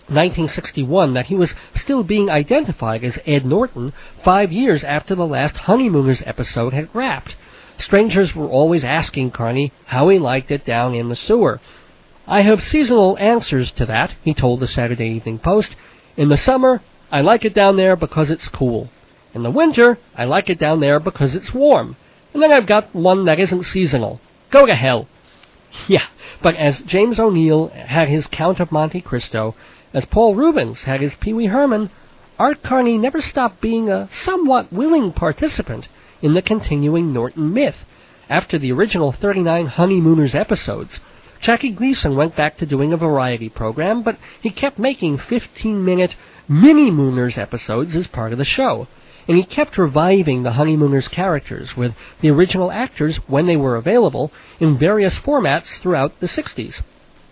1961 that he was still being identified as Ed Norton 5 years after the last Honeymooners episode had wrapped. Strangers were always asking Carney how he liked it down in the sewer. I have seasonal answers to that, he told the Saturday Evening Post. In the summer, I like it down there because it's cool. In the winter, I like it down there because it's warm. And then I've got one that isn't seasonal. Go to hell. Yeah, but as James O'Neill had his Count of Monte Cristo, as Paul Rubens had his Pee Wee Herman, Art Carney never stopped being a somewhat willing participant in the continuing Norton myth. After the original 39 Honeymooners episodes, Jackie Gleason went back to doing a variety program, but he kept making 15-minute mini-Mooners episodes as part of the show. And he kept reviving the Honeymooners characters with the original actors, when they were available, in various formats throughout the 60s.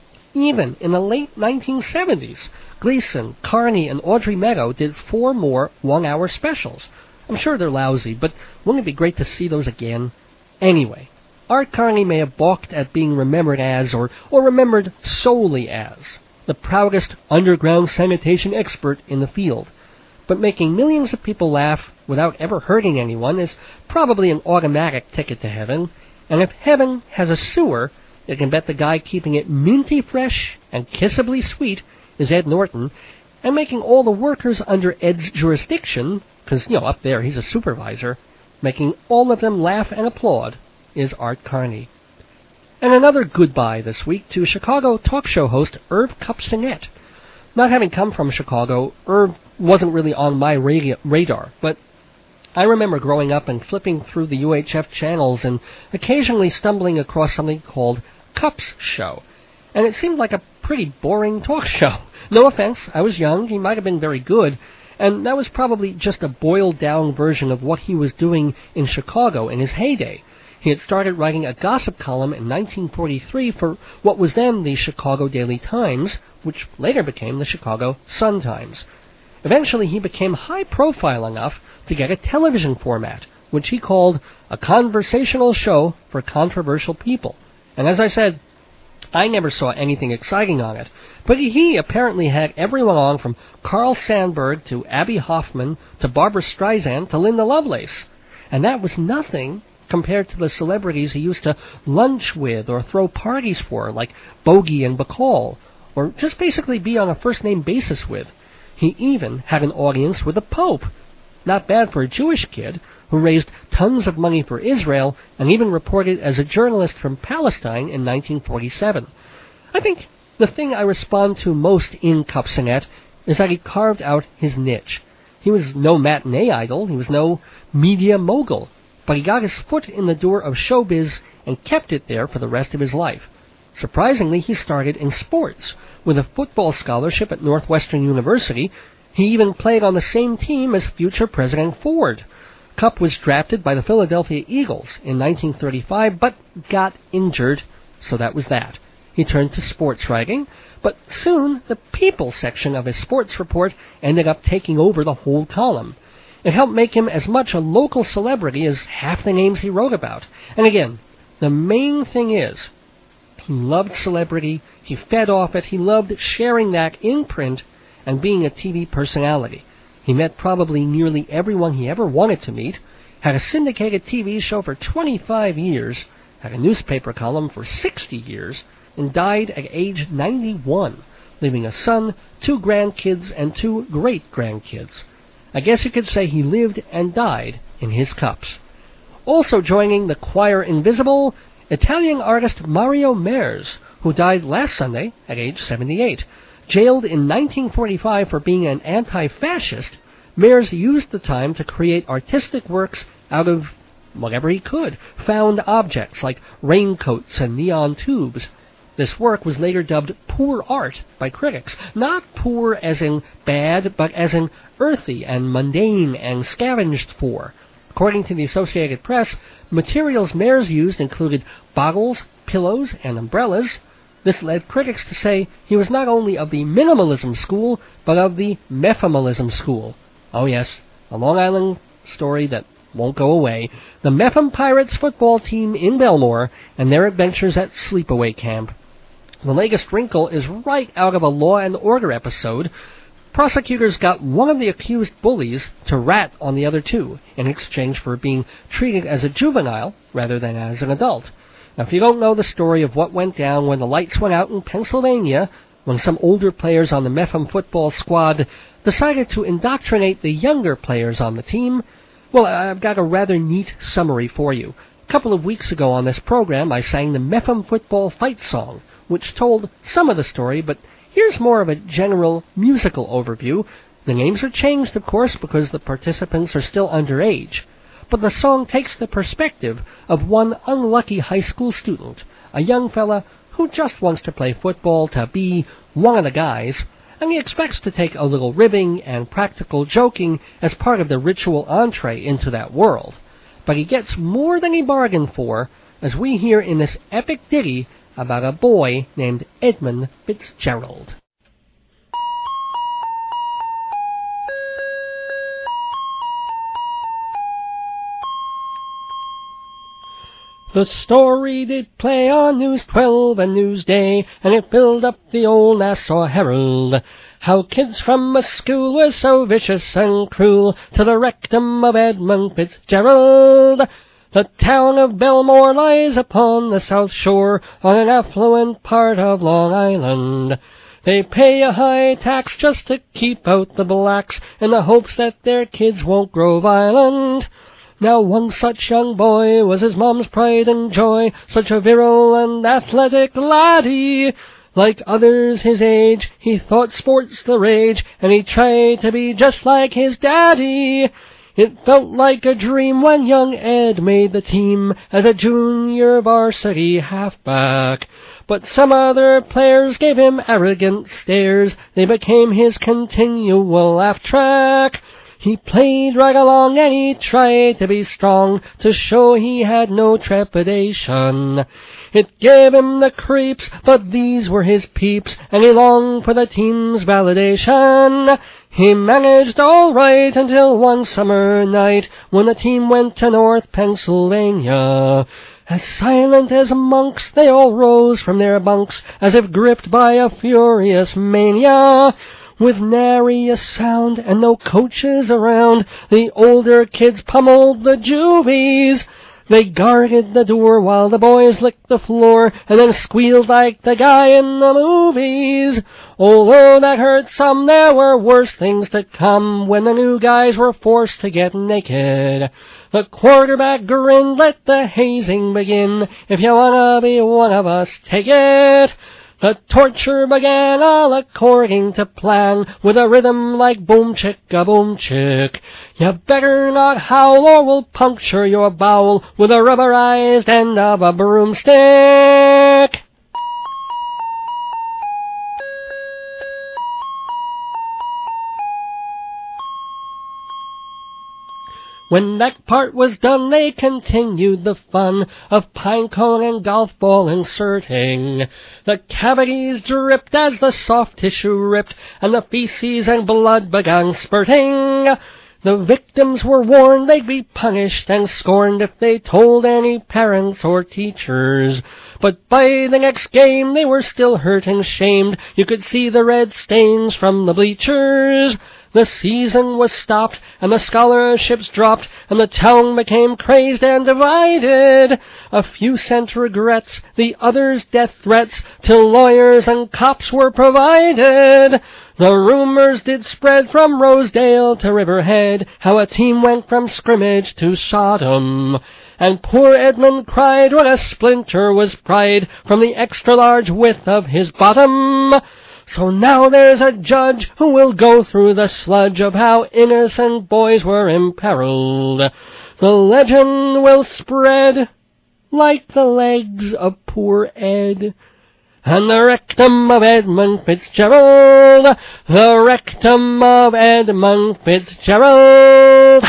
Even in the late 1970s, Gleason, Carney, and Audrey Meadow did 4 more one-hour specials. I'm sure they're lousy, but wouldn't it be great to see those again? Anyway, Art Carney may have balked at being remembered as, or remembered solely as, the proudest underground sanitation expert in the field. But making millions of people laugh without ever hurting anyone is probably an automatic ticket to heaven, and if heaven has a sewer, you can bet the guy keeping it minty fresh and kissably sweet is Ed Norton, and making all the workers under Ed's jurisdiction, because, up there he's a supervisor, making all of them laugh and applaud is Art Carney. And another goodbye this week to Chicago talk show host Irv Kupcinet. Not having come from Chicago, Irv wasn't really on my radar, but I remember growing up and flipping through the UHF channels and occasionally stumbling across something called Cup's Show. And it seemed like a pretty boring talk show. No offense, I was young, he might have been very good, and that was probably just a boiled-down version of what he was doing in Chicago in his heyday. He had started writing a gossip column in 1943 for what was then the Chicago Daily Times, which later became the Chicago Sun-Times. Eventually he became high-profile enough to get a television format, which he called a conversational show for controversial people. And as I said, I never saw anything exciting on it, but he apparently had everyone on from Carl Sandburg to Abby Hoffman to Barbra Streisand to Linda Lovelace. And that was nothing compared to the celebrities he used to lunch with or throw parties for, like Bogey and Bacall, or just basically be on a first-name basis with. He even had an audience with the Pope. Not bad for a Jewish kid who raised tons of money for Israel and even reported as a journalist from Palestine in 1947. I think the thing I respond to most in Kupcinet is that he carved out his niche. He was no matinee idol, he was no media mogul, but he got his foot in the door of showbiz and kept it there for the rest of his life. Surprisingly, he started in sports. With a football scholarship at Northwestern University, he even played on the same team as future President Ford. Kupp was drafted by the Philadelphia Eagles in 1935, but got injured, so that was that. He turned to sports writing, but soon the People section of his sports report ended up taking over the whole column. It helped make him as much a local celebrity as half the names he wrote about. And again, the main thing is, he loved celebrity, he fed off it, he loved sharing that in print and being a TV personality. He met probably nearly everyone he ever wanted to meet, had a syndicated TV show for 25 years, had a newspaper column for 60 years, and died at age 91, leaving a son, 2 grandkids, and 2 great-grandkids. I guess you could say he lived and died in his cups. Also joining the choir invisible, Italian artist Mario Mers, who died last Sunday at age 78. Jailed in 1945 for being an anti-fascist, Mers used the time to create artistic works out of whatever he could, found objects like raincoats and neon tubes. This work was later dubbed poor art by critics. Not poor as in bad, but as in earthy and mundane and scavenged for. According to the Associated Press, materials Mers used included bottles, pillows, and umbrellas. This led critics to say he was not only of the minimalism school, but of the mephemalism school. Oh yes, a Long Island story that won't go away. The Mepham Pirates football team in Belmore and their adventures at sleepaway camp. The latest wrinkle is right out of a Law and Order episode. Prosecutors got one of the accused bullies to rat on the other 2 in exchange for being treated as a juvenile rather than as an adult. Now, if you don't know the story of what went down when the lights went out in Pennsylvania, when some older players on the Mepham football squad decided to indoctrinate the younger players on the team, well, I've got a rather neat summary for you. A couple of weeks ago on this program, I sang the Mepham football fight song, which told some of the story, but here's more of a general musical overview. The names are changed, of course, because the participants are still underage. But the song takes the perspective of one unlucky high school student, a young fella who just wants to play football to be one of the guys, and he expects to take a little ribbing and practical joking as part of the ritual entree into that world. But he gets more than he bargained for, as we hear in this epic ditty about a boy named Edmund Fitzgerald. The story did play on News 12 and Newsday, and it filled up the old Nassau Herald. How kids from a school were so vicious and cruel to the rectum of Edmund Fitzgerald. The town of Belmore lies upon the south shore, on an affluent part of Long Island. They pay a high tax just to keep out the blacks, in the hopes that their kids won't grow violent. Now one such young boy was his mom's pride and joy, such a virile and athletic laddie. Like others his age, he thought sports the rage, and he tried to be just like his daddy. It felt like a dream when young Ed made the team as a junior varsity halfback. But some other players gave him arrogant stares. They became his continual laugh track. He played right along and he tried to be strong, to show he had no trepidation. It gave him the creeps, but these were his peeps, and he longed for the team's validation. He managed all right until one summer night, when the team went to North Pennsylvania. As silent as monks, they all rose from their bunks, as if gripped by a furious mania. With nary a sound and no coaches around, the older kids pummeled the juvies. They guarded the door while the boys licked the floor, and then squealed like the guy in the movies. Although that hurt some, there were worse things to come when the new guys were forced to get naked. The quarterback grinned, let the hazing begin. If you wanna be one of us, take it. The torture began all according to plan, with a rhythm like boom chicka boom chick. You better not howl or we'll puncture your bowel with a rubberized end of a broomstick. When that part was done, they continued the fun of pinecone and golf ball inserting. The cavities dripped as the soft tissue ripped, and the feces and blood began spurting. The victims were warned they'd be punished and scorned if they told any parents or teachers. But by the next game they were still hurt and shamed. You could see the red stains from the bleachers. The season was stopped, and the scholarships dropped, and the town became crazed and divided. A few sent regrets, the others death threats, till lawyers and cops were provided. The rumors did spread from Rosedale to Riverhead, how a team went from scrimmage to Sodom. And poor Edmund cried when a splinter was pried from the extra-large width of his bottom. So now there's a judge who will go through the sludge of how innocent boys were imperiled. The legend will spread like the legs of poor Ed. And the rectum of Edmund Fitzgerald, the rectum of Edmund Fitzgerald.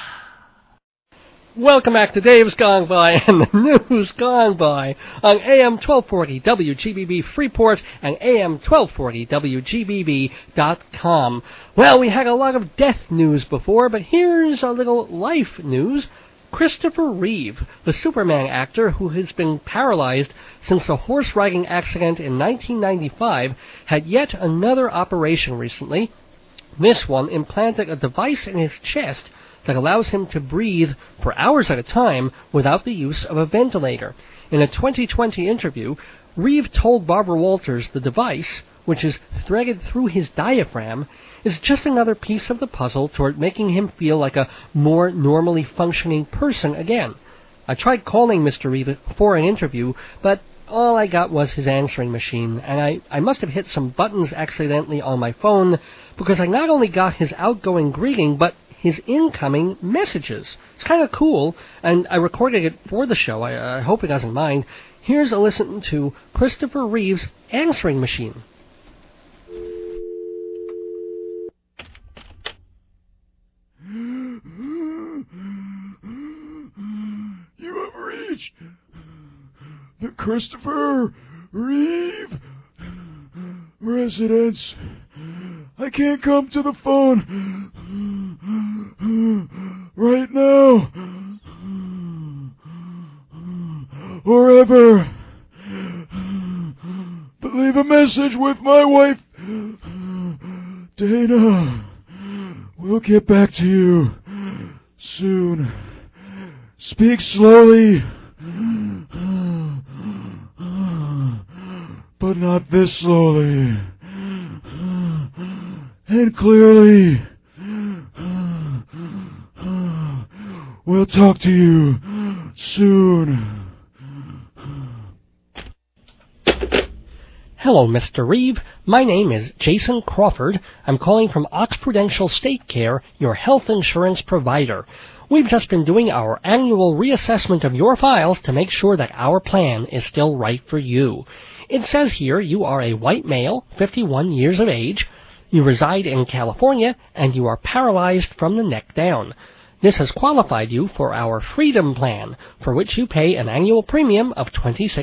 Welcome back to Dave's Gone By and the News Gone By on AM 1240 WGBB Freeport and AM 1240 WGBB.com. Well, we had a lot of death news before, but here's a little life news. Christopher Reeve, the Superman actor who has been paralyzed since a horse riding accident in 1995, had yet another operation recently. This one implanted a device in his chest that allows him to breathe for hours at a time without the use of a ventilator. In a 2020 interview, Reeve told Barbara Walters the device, which is threaded through his diaphragm, is just another piece of the puzzle toward making him feel like a more normally functioning person again. I tried calling Mr. Reeve for an interview, but all I got was his answering machine, and I must have hit some buttons accidentally on my phone, because I not only got his outgoing greeting, but his incoming messages. It's kind of cool, and I recorded it for the show. I hope he doesn't mind. Here's a listen to Christopher Reeve's answering machine. You have reached the Christopher Reeve residence. I can't come to the phone right now or ever. But leave a message with my wife, Dana. We'll get back to you soon. Speak slowly, but not this slowly. And clearly, we'll talk to you soon. Hello, Mr. Reeve. My name is Jason Crawford. I'm calling from Oxprudential State Care, your health insurance provider. We've just been doing our annual reassessment of your files to make sure that our plan is still right for you. It says here you are a white male, 51 years of age. you reside in California, and you are paralyzed from the neck down. This has qualified you for our Freedom Plan, for which you pay an annual premium of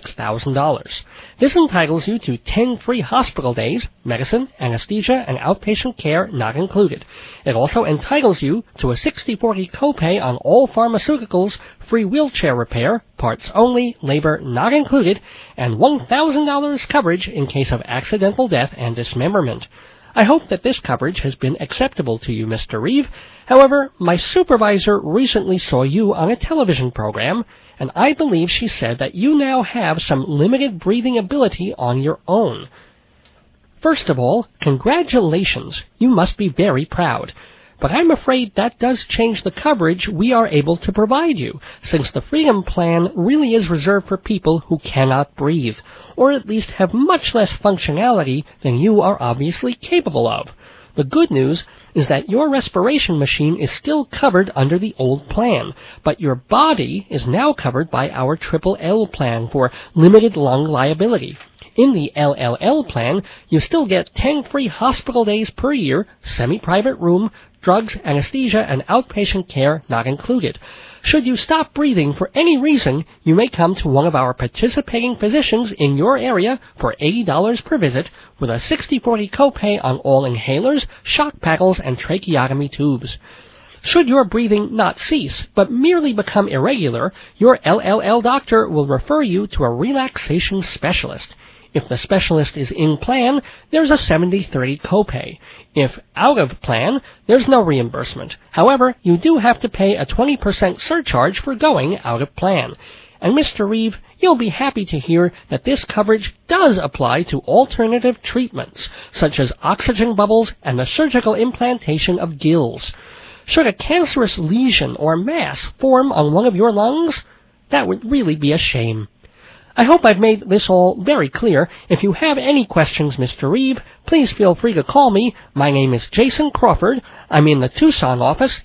$26,000. This entitles you to 10 free hospital days, medicine, anesthesia, and outpatient care not included. It also entitles you to a 60/40 copay on all pharmaceuticals, free wheelchair repair, parts only, labor not included, and $1,000 coverage in case of accidental death and dismemberment. I hope that this coverage has been acceptable to you, Mr. Reeve. However, my supervisor recently saw you on a television program, and I believe she said that you now have some limited breathing ability on your own. First of all, congratulations. You must be very proud. But I'm afraid that does change the coverage we are able to provide you, since the Freedom Plan really is reserved for people who cannot breathe, or at least have much less functionality than you are obviously capable of. The good news is that your respiration machine is still covered under the old plan, but your body is now covered by our Triple L plan for limited lung liability. In the LLL plan, you still get 10 free hospital days per year, semi-private room, drugs, anesthesia, and outpatient care not included. Should you stop breathing for any reason, you may come to one of our participating physicians in your area for $80 per visit with a 60/40 copay on all inhalers, shock paddles, and tracheotomy tubes. Should your breathing not cease, but merely become irregular, your LLL doctor will refer you to a relaxation specialist. If the specialist is in plan, there's a 70/30 copay. If out of plan, there's no reimbursement. However, you do have to pay a 20% surcharge for going out of plan. And Mr. Reeve, you'll be happy to hear that this coverage does apply to alternative treatments, such as oxygen bubbles and the surgical implantation of gills. Should a cancerous lesion or mass form on one of your lungs, that would really be a shame. I hope I've made this all very clear. If you have any questions, Mr. Reeve, please feel free to call me. My name is Jason Crawford. I'm in the Tucson office,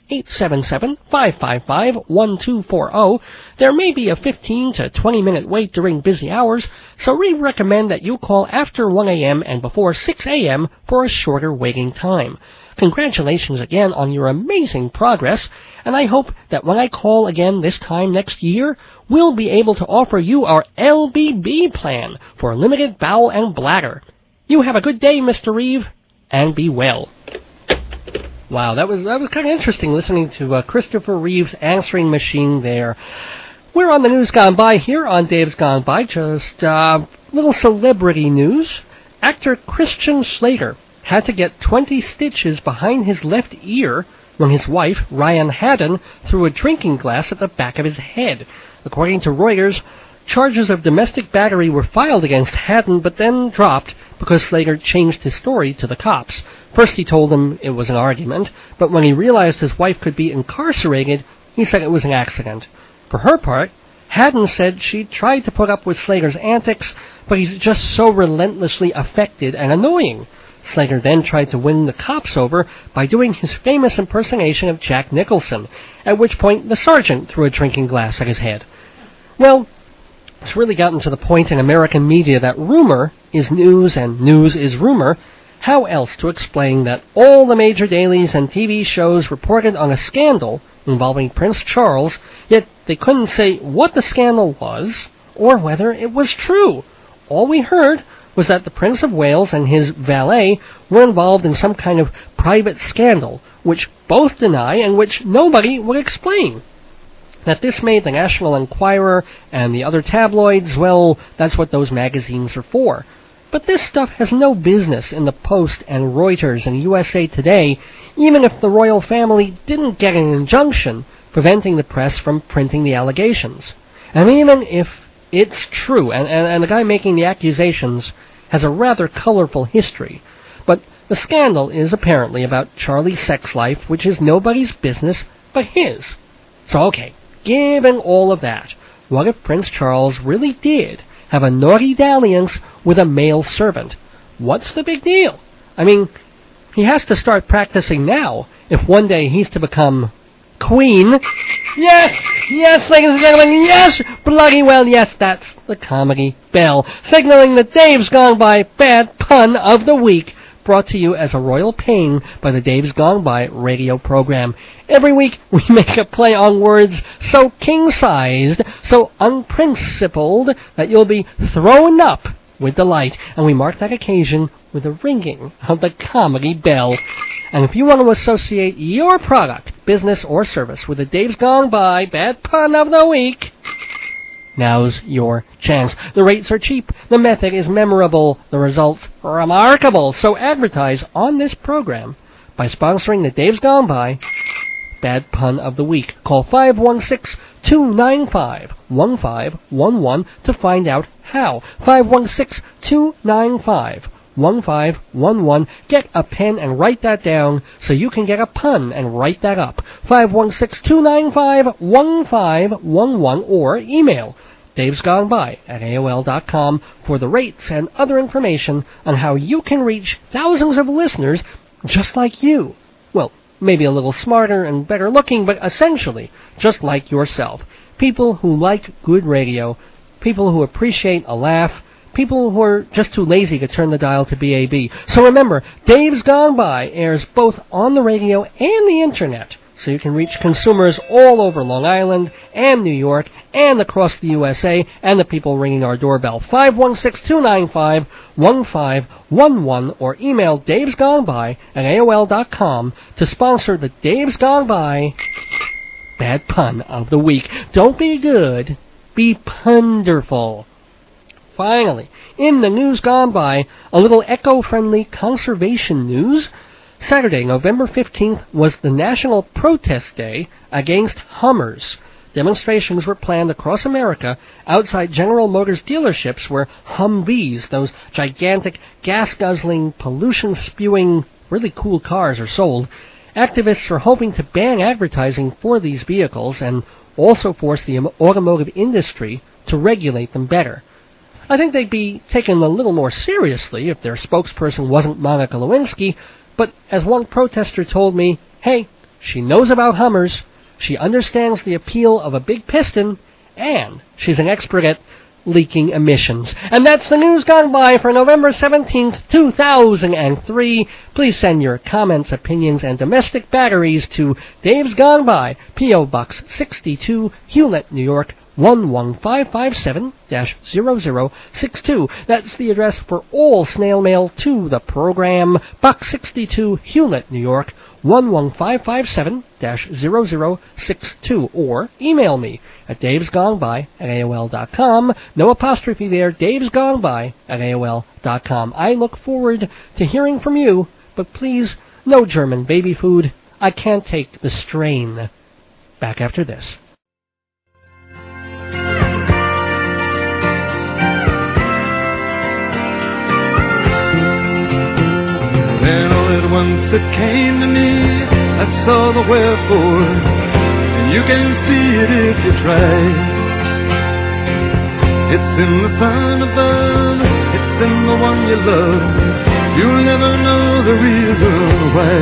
877-555-1240. There may be a 15 to 20-minute wait during busy hours, so we recommend that you call after 1 a.m. and before 6 a.m. for a shorter waiting time. Congratulations again on your amazing progress, and I hope that when I call again this time next year, we'll be able to offer you our LBB plan for limited bowel and bladder. You have a good day, Mr. Reeve, and be well. Wow, that was kind of interesting listening to Christopher Reeve's answering machine there. We're on the News Gone By here on Dave's Gone By. Just little celebrity news. Actor Christian Slater had to get 20 stitches behind his left ear when his wife, Ryan Haddon, threw a drinking glass at the back of his head. According to Reuters, charges of domestic battery were filed against Haddon but then dropped because Slater changed his story to the cops. First he told them it was an argument, but when he realized his wife could be incarcerated, he said it was an accident. For her part, Haddon said she tried to put up with Slater's antics, but he's just so relentlessly affected and annoying. Slater then tried to win the cops over by doing his famous impersonation of Jack Nicholson, at which point the sergeant threw a drinking glass at his head. Well, it's really gotten to the point in American media that rumor is news and news is rumor. How else to explain that all the major dailies and TV shows reported on a scandal involving Prince Charles, yet they couldn't say what the scandal was or whether it was true. All we heard was that the Prince of Wales and his valet were involved in some kind of private scandal, which both deny and which nobody would explain. That this made the National Enquirer and the other tabloids, well, that's what those magazines are for. But this stuff has no business in the Post and Reuters and USA Today, even if the royal family didn't get an injunction preventing the press from printing the allegations. And even if it's true, and the guy making the accusations has a rather colorful history, but the scandal is apparently about Charlie's sex life, which is nobody's business but his. So okay, given all of that, what if Prince Charles really did have a naughty dalliance with a male servant? What's the big deal? I mean, he has to start practicing now if one day he's to become Queen. Yes, ladies and gentlemen, yes, bloody well, yes, that's the comedy bell, signaling that Dave's Gone By bad pun of the week. brought to you as a royal pain by the Dave's Gone By radio program. Every week we make a play on words so king-sized, so unprincipled, that you'll be thrown up with delight, and we mark that occasion with a ringing of the comedy bell. And if you want to associate your product, business, or service with the Dave's Gone By Bad Pun of the Week, now's your chance. The rates are cheap, the method is memorable, the results remarkable. So advertise on this program by sponsoring the Dave's Gone By Bad Pun of the Week. Call 516-295-1511 to find out how. 516-295-1511. Get a pen and write that down so you can get a pun and write that up. 516-295-1511 or email davesgoneby@aol.com for the rates and other information on how you can reach thousands of listeners just like you. Well, maybe a little smarter and better looking, but essentially just like yourself. People who like good radio, people who appreciate a laugh, people who are just too lazy to turn the dial to BAB. So remember, Dave's Gone By airs both on the radio and the internet, so you can reach consumers all over Long Island and New York and across the USA and the people ringing our doorbell. 516-295-1511 or email davesgoneby@aol.com to sponsor the Dave's Gone By Bad Pun of the Week. Don't be good, be punderful. Finally, in the news gone by, a little eco-friendly conservation news. Saturday, November 15th, was the National Protest Day against Hummers. Demonstrations were planned across America outside General Motors dealerships where Humvees, those gigantic, gas-guzzling, pollution-spewing, really cool cars, are sold. Activists are hoping to ban advertising for these vehicles and also force the automotive industry to regulate them better. I think they'd be taken a little more seriously if their spokesperson wasn't Monica Lewinsky, but as one protester told me, hey, she knows about Hummers, she understands the appeal of a big piston, and she's an expert at leaking emissions. And that's the news gone by for November 17th, 2003. Please send your comments, opinions, and domestic batteries to Dave's Gone By, P.O. Box 62, Hewlett, New York, 11557-0062. That's the address for all snail mail to the program. Box 62, Hewlett, New York, 11557-0062. Or email me at davesgoneby@aol.com. No apostrophe there, davesgoneby@aol.com. I look forward to hearing from you, but please, no German baby food. I can't take the strain. Back after this. Then all at once it came to me, I saw the wherefore, and you can see it if you try. It's in the sun above, it's in the one you love, you'll never know the reason why.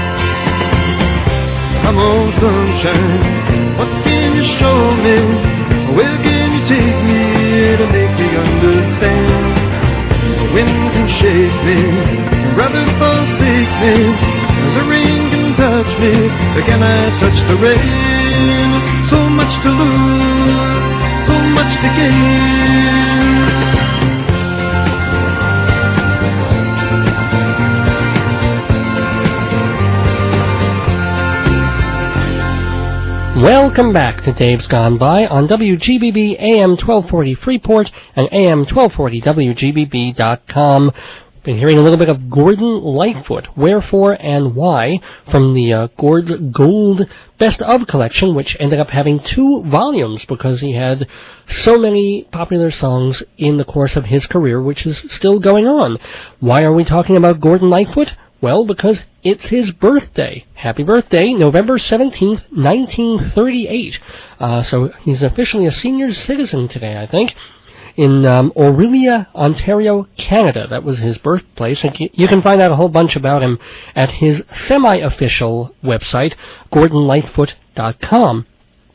Come on, sunshine, what can you show me? Where can you take me to make me understand? The wind can shake me, brothers forsake me, the rain can touch me, can I touch the rain? So much to lose, so much to gain. Welcome back to Dave's Gone By on WGBB AM 1240 Freeport and AM 1240 WGBB.com. Been hearing a little bit of Gordon Lightfoot, Wherefore and Why, from the Gord's Gold Best Of collection, which ended up having 2 volumes because he had so many popular songs in the course of his career, which is still going on. Why are we talking about Gordon Lightfoot? Well, because it's his birthday. Happy birthday, November 17th, 1938. So he's officially a senior citizen today, I think, in Orillia, Ontario, Canada. That was his birthplace. And you can find out a whole bunch about him at his semi-official website, GordonLightfoot.com.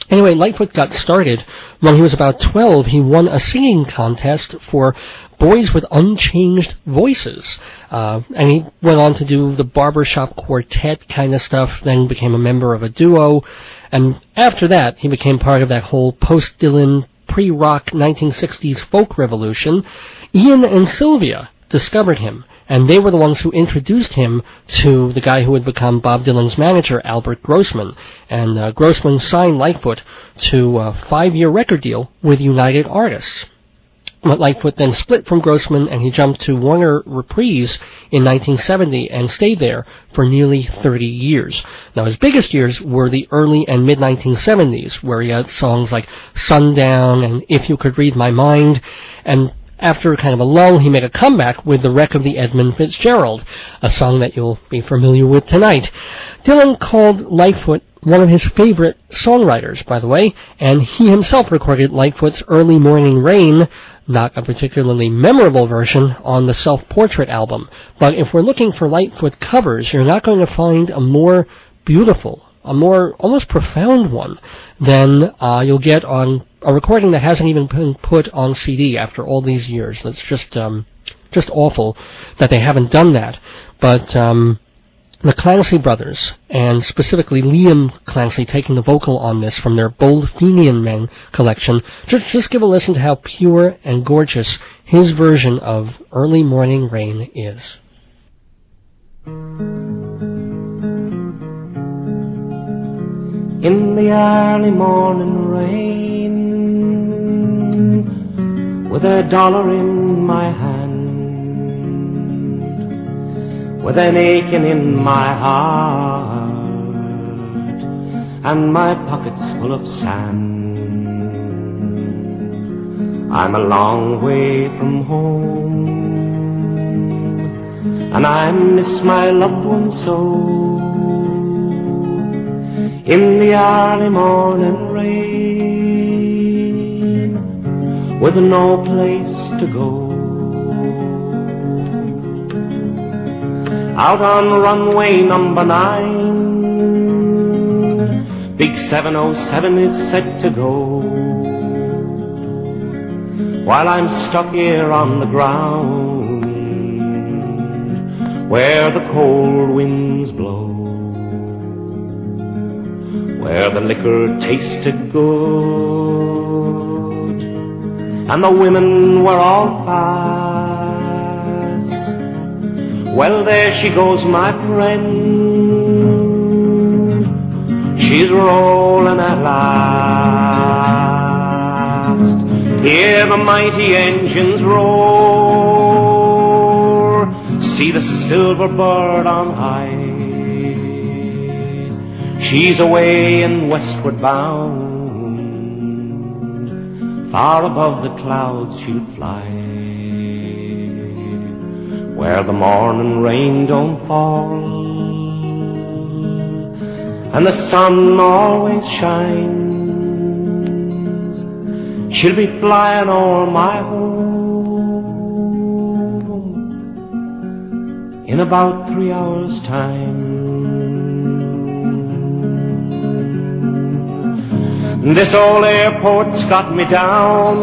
Anyway, Lightfoot got started when he was about 12. He won a singing contest for boys with unchanged voices. And he went on to do the barbershop quartet kind of stuff, then became a member of a duo. And after that, he became part of that whole post-Dylan, pre-rock 1960s folk revolution. Ian and Sylvia discovered him, and they were the ones who introduced him to the guy who would become Bob Dylan's manager, Albert Grossman. And Grossman signed Lightfoot to a 5-year record deal with United Artists. Lightfoot then split from Grossman, and he jumped to Warner Reprise in 1970 and stayed there for nearly 30 years. Now, his biggest years were the early and mid-1970s, where he had songs like Sundown and If You Could Read My Mind, and after kind of a lull, he made a comeback with The Wreck of the Edmund Fitzgerald, a song that you'll be familiar with tonight. Dylan called Lightfoot one of his favorite songwriters, by the way, and he himself recorded Lightfoot's Early Morning Rain, not a particularly memorable version, on the Self-Portrait album. But if we're looking for Lightfoot covers, you're not going to find a more beautiful, a more almost profound one than you'll get on a recording that hasn't even been put on CD after all these years. That's just awful that they haven't done that. But the Clancy brothers, and specifically Liam Clancy taking the vocal on this from their Bold Fenian Men collection, just give a listen to how pure and gorgeous his version of Early Morning Rain is. In the early morning rain, with $1 in my hand, with an aching in my heart, and my pockets full of sand, I'm a long way from home, and I miss my loved one so. In the early morning rain, with no place to go, out on runway number 9, big 707 is set to go, while I'm stuck here on the ground, where the cold winds blow, where the liquor tasted good, and the women were all fast. Well, there she goes, my friend, she's rolling at last. Hear the mighty engines roar, see the silver bird on high. She's away and westward bound, far above the clouds she'll fly, where the morning rain don't fall, and the sun always shines. She'll be flying o'er my home in about 3 hours' time. This old airport's got me down,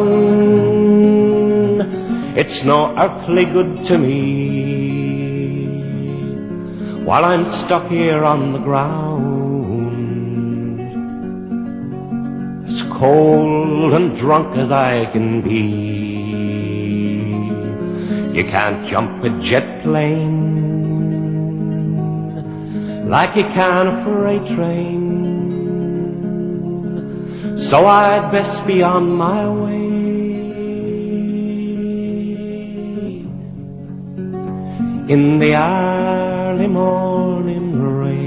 it's no earthly good to me, while I'm stuck here on the ground, as cold and drunk as I can be. You can't jump a jet plane like you can a freight train, so I'd best be on my way. In the early morning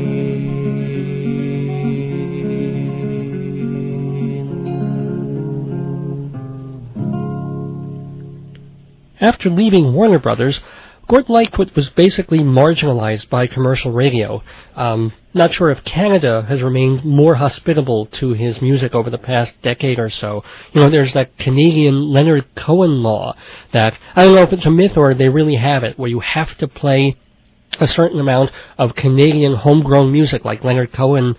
rain. After leaving Warner Brothers, Gordon Lightfoot was basically marginalized by commercial radio. Not sure if Canada has remained more hospitable to his music over the past decade or so. You know, there's that Canadian Leonard Cohen law that, I don't know if it's a myth or they really have it, where you have to play a certain amount of Canadian homegrown music like Leonard Cohen,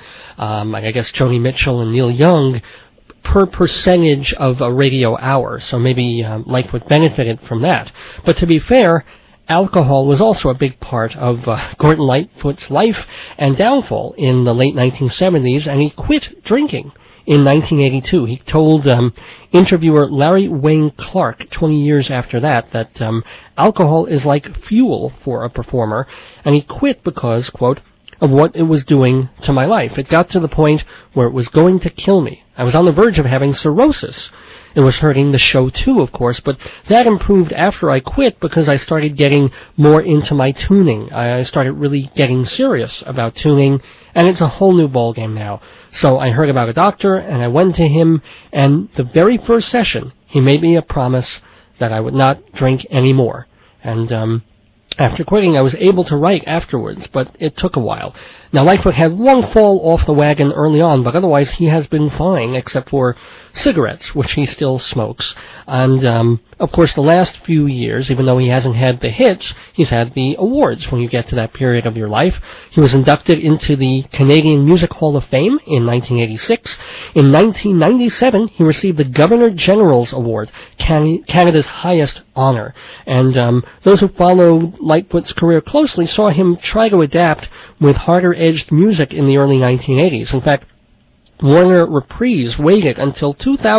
I guess Joni Mitchell and Neil Young, per percentage of a radio hour. So maybe Lightfoot benefited from that. But to be fair, alcohol was also a big part of Gordon Lightfoot's life and downfall in the late 1970s, and he quit drinking in 1982. He told interviewer Larry Wayne Clark 20 years after that alcohol is like fuel for a performer, and he quit because, quote, of what it was doing to my life. It got to the point where it was going to kill me. I was on the verge of having cirrhosis. It was hurting the show too, of course, but that improved after I quit because I started getting more into my tuning. I started really getting serious about tuning, and it's a whole new ballgame now. So I heard about a doctor, and I went to him, and the very first session, he made me a promise that I would not drink anymore. And after quitting, I was able to write afterwards, but it took a while. Now, Lightfoot had one fall off the wagon early on, but otherwise he has been fine, except for cigarettes, which he still smokes. And, of course, the last few years, even though he hasn't had the hits, he's had the awards when you get to that period of your life. He was inducted into the Canadian Music Hall of Fame in 1986. In 1997, he received the Governor-General's Award, Canada's highest honor. And those who followed Lightfoot's career closely saw him try to adapt with harder-edged music in the early 1980s. In fact, Warner Reprise waited until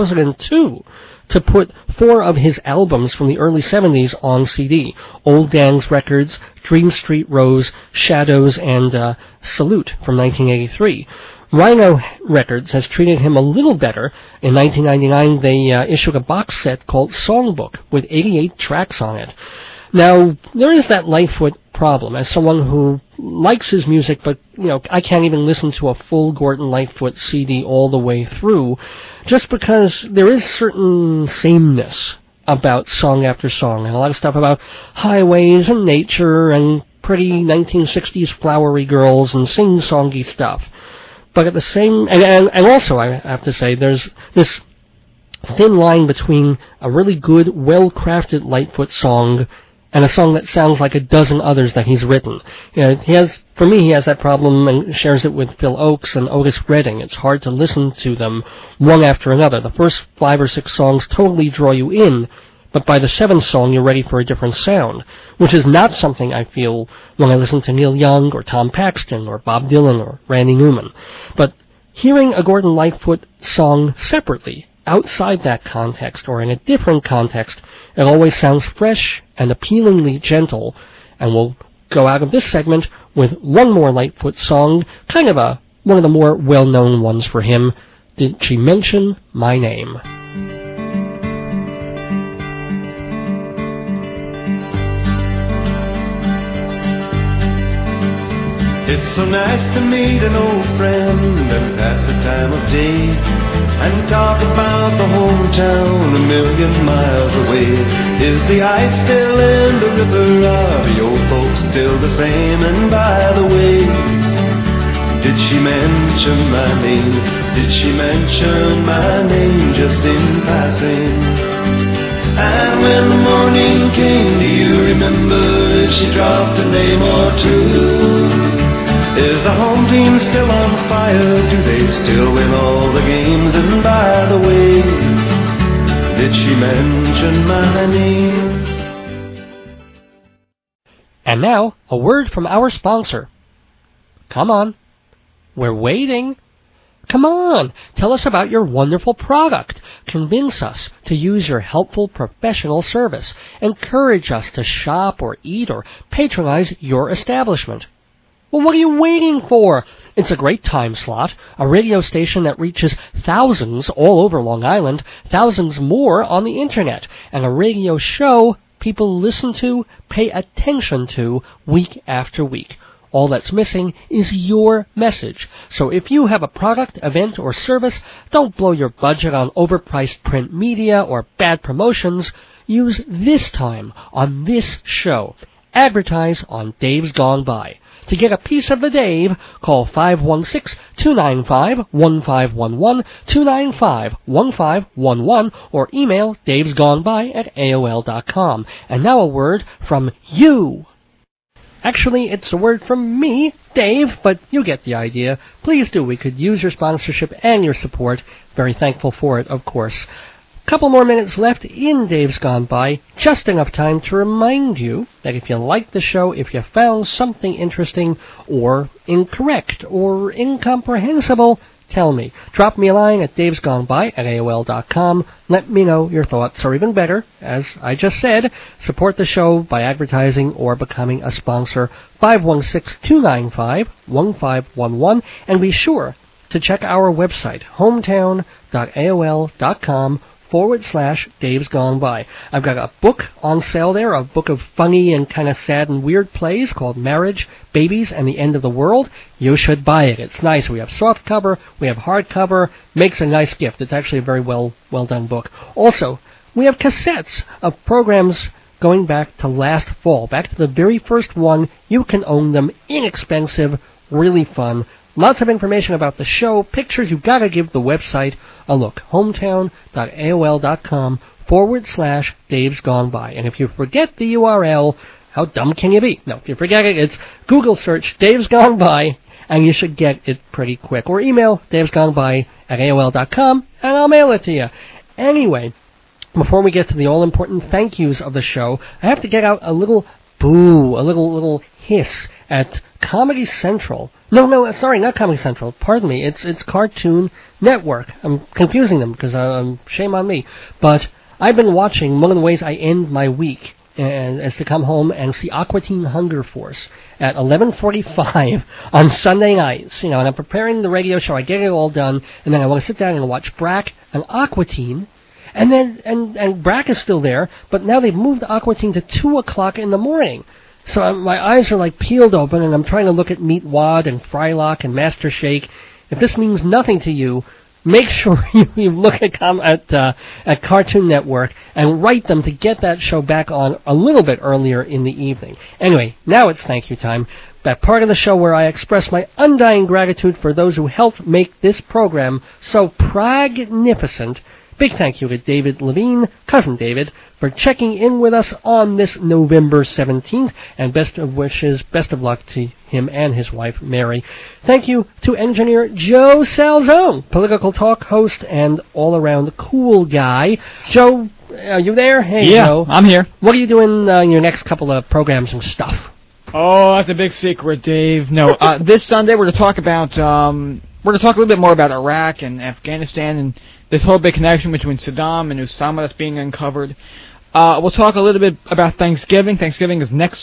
2002 to put 4 of his albums from the early 70s on CD. Old Gang's Records, Dream Street Rose, Shadows, and Salute from 1983. Rhino Records has treated him a little better. In 1999, they issued a box set called Songbook with 88 tracks on it. Now, there is that Lightfoot problem. As someone who likes his music, but, I can't even listen to a full Gordon Lightfoot CD all the way through, just because there is certain sameness about song after song, and a lot of stuff about highways and nature and pretty 1960s flowery girls and sing-songy stuff. But at the same, and also I have to say, there's this thin line between a really good, well-crafted Lightfoot song and a song that sounds like a dozen others that he's written. He has that problem and shares it with Phil Ochs and Otis Redding. It's hard to listen to them one after another. The first 5 or 6 songs totally draw you in, but by the 7th song you're ready for a different sound, which is not something I feel when I listen to Neil Young or Tom Paxton or Bob Dylan or Randy Newman. But hearing a Gordon Lightfoot song separately, outside that context or in a different context, it always sounds fresh and appealingly gentle. And we'll go out of this segment with one more Lightfoot song, kind of one of the more well-known ones for him, Did She Mention My Name? It's so nice to meet an old friend and pass the time of day and talk about the hometown a million miles away. Is the ice still in the river? Are the old folks still the same? And by the way, did she mention my name? Did she mention my name just in passing? And when the morning came, do you remember if she dropped a name or two? Is the home team still on fire? Do they still win all the games? And by the way, did she mention my name? And now, a word from our sponsor. Come on. We're waiting. Come on, tell us about your wonderful product. Convince us to use your helpful professional service. Encourage us to shop or eat or patronize your establishment. Well, what are you waiting for? It's a great time slot, a radio station that reaches thousands all over Long Island, thousands more on the Internet, and a radio show people listen to, pay attention to, week after week. All that's missing is your message. So if you have a product, event, or service, don't blow your budget on overpriced print media or bad promotions. Use this time on this show. Advertise on Dave's Gone By. To get a piece of the Dave, call 516-295-1511, 295-1511, or email davesgoneby@aol.com. And now a word from you. Actually, it's a word from me, Dave, but you get the idea. Please do. We could use your sponsorship and your support. Very thankful for it, of course. Couple more minutes left in Dave's Gone By, just enough time to remind you that if you like the show, if you found something interesting or incorrect or incomprehensible, tell me. Drop me a line at davesgoneby@aol.com. Let me know your thoughts, or even better, as I just said, support the show by advertising or becoming a sponsor. 516-295-1511, and be sure to check our website, hometown.aol.com/Dave's Gone By. I've got a book on sale there, a book of funny and kind of sad and weird plays called Marriage, Babies, and the End of the World. You should buy it. It's nice. We have soft cover, we have hardcover. Makes a nice gift. It's actually a very well done book. Also, we have cassettes of programs going back to last fall, back to the very first one. You can own them, inexpensive, really fun. Lots of information about the show, pictures. You've got to give the website a look. hometown.aol.com/Dave's Gone By. And if you forget the URL, how dumb can you be? No, if you forget it, it's Google search Dave's Gone By, and you should get it pretty quick. Or email davesgoneby@aol.com, and I'll mail it to you. Anyway, before we get to the all-important thank yous of the show, I have to get out a little boo, a little hiss at Comedy Central. No, sorry, not Comedy Central. Pardon me. It's Cartoon Network. I'm confusing them because shame on me. But I've been watching. One of the ways I end my week is to come home and see Aqua Teen Hunger Force at 11:45 on Sunday nights. And I'm preparing the radio show. I get it all done, and then I want to sit down and watch Brack and Aqua Teen. And then and Brack is still there, but now they've moved Aqua Teen to 2:00 in the morning. So my eyes are like peeled open, and I'm trying to look at Meat Wad and Frylock and Master Shake. If this means nothing to you, make sure you look at Cartoon Network and write them to get that show back on a little bit earlier in the evening. Anyway, now it's thank you time. That part of the show where I express my undying gratitude for those who helped make this program so pragnificent. Big thank you to David Levine, Cousin David, for checking in with us on this November 17th, and best of wishes, best of luck to him and his wife, Mary. Thank you to engineer Joe Salzone, political talk host and all-around cool guy. Joe, are you there? Hey, yeah, Joe. I'm here. What are you doing in your next couple of programs and stuff? Oh, that's a big secret, Dave. No, this Sunday we're going to talk about, a little bit more about Iraq and Afghanistan and this whole big connection between Saddam and Osama that's being uncovered. We'll talk a little bit about Thanksgiving. Thanksgiving is next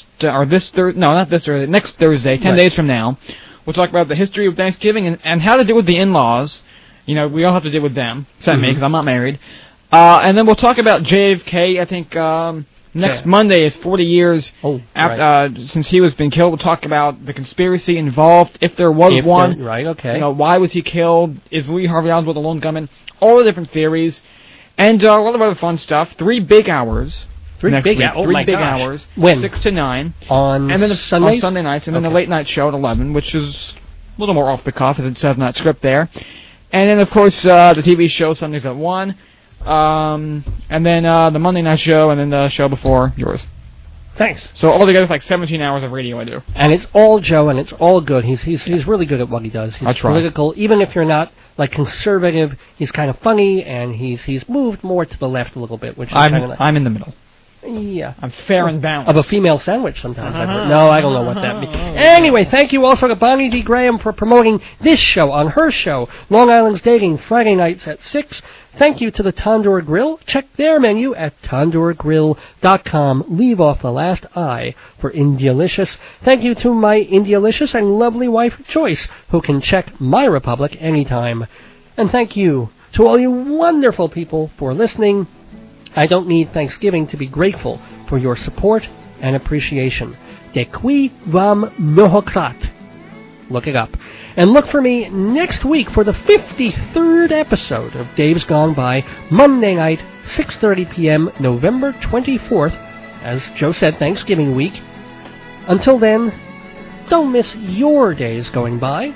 Thursday, 10 days from now. We'll talk about the history of Thanksgiving and how to deal with the in-laws. We all have to deal with them, except me, because I'm not married. And then we'll talk about JFK. I think next Monday is 40 years since he was been killed. We'll talk about the conspiracy involved, if there was one. Right, okay. Why was he killed? Is Lee Harvey Oswald a lone gunman? All the different theories. And a lot of other fun stuff. 3 big hours. Three big hours. When? 6 to 9. On Sunday? On Sunday nights. And then the late night show at 11, which is a little more off the cuff, as it says in that script there. And then, of course, the TV show Sundays at 1. And then the Monday night show, and then the show before yours. Thanks. So altogether, it's like 17 hours of radio I do. And it's all Joe, and it's all good. He's really good at what he does. He's political, even if you're not like conservative. He's kind of funny, and he's moved more to the left a little bit, which is kind of. I'm in the middle. Yeah. I'm fair and balanced. Of a female sandwich sometimes. I've heard. No, I don't know what that means. Anyway, thank you also to Bonnie D. Graham for promoting this show on her show, Long Island's Dating, Friday nights at 6. Thank you to the Tandoor Grill. Check their menu at tandoorgrill.com. Leave off the last I for Indialicious. Thank you to my Indialicious and lovely wife, Joyce, who can check My Republic anytime. And thank you to all you wonderful people for listening. I don't need Thanksgiving to be grateful for your support and appreciation. Dekwi vam mnohokrat. Look it up. And look for me next week for the 53rd episode of Dave's Gone By, Monday night, 6:30 p.m., November 24th, as Joe said, Thanksgiving week. Until then, don't miss your days going by.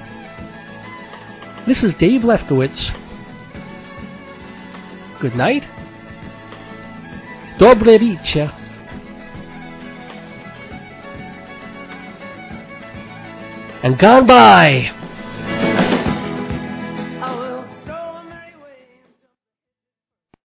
This is Dave Lefkowitz. Good night. Dobre wieczór. and gone by.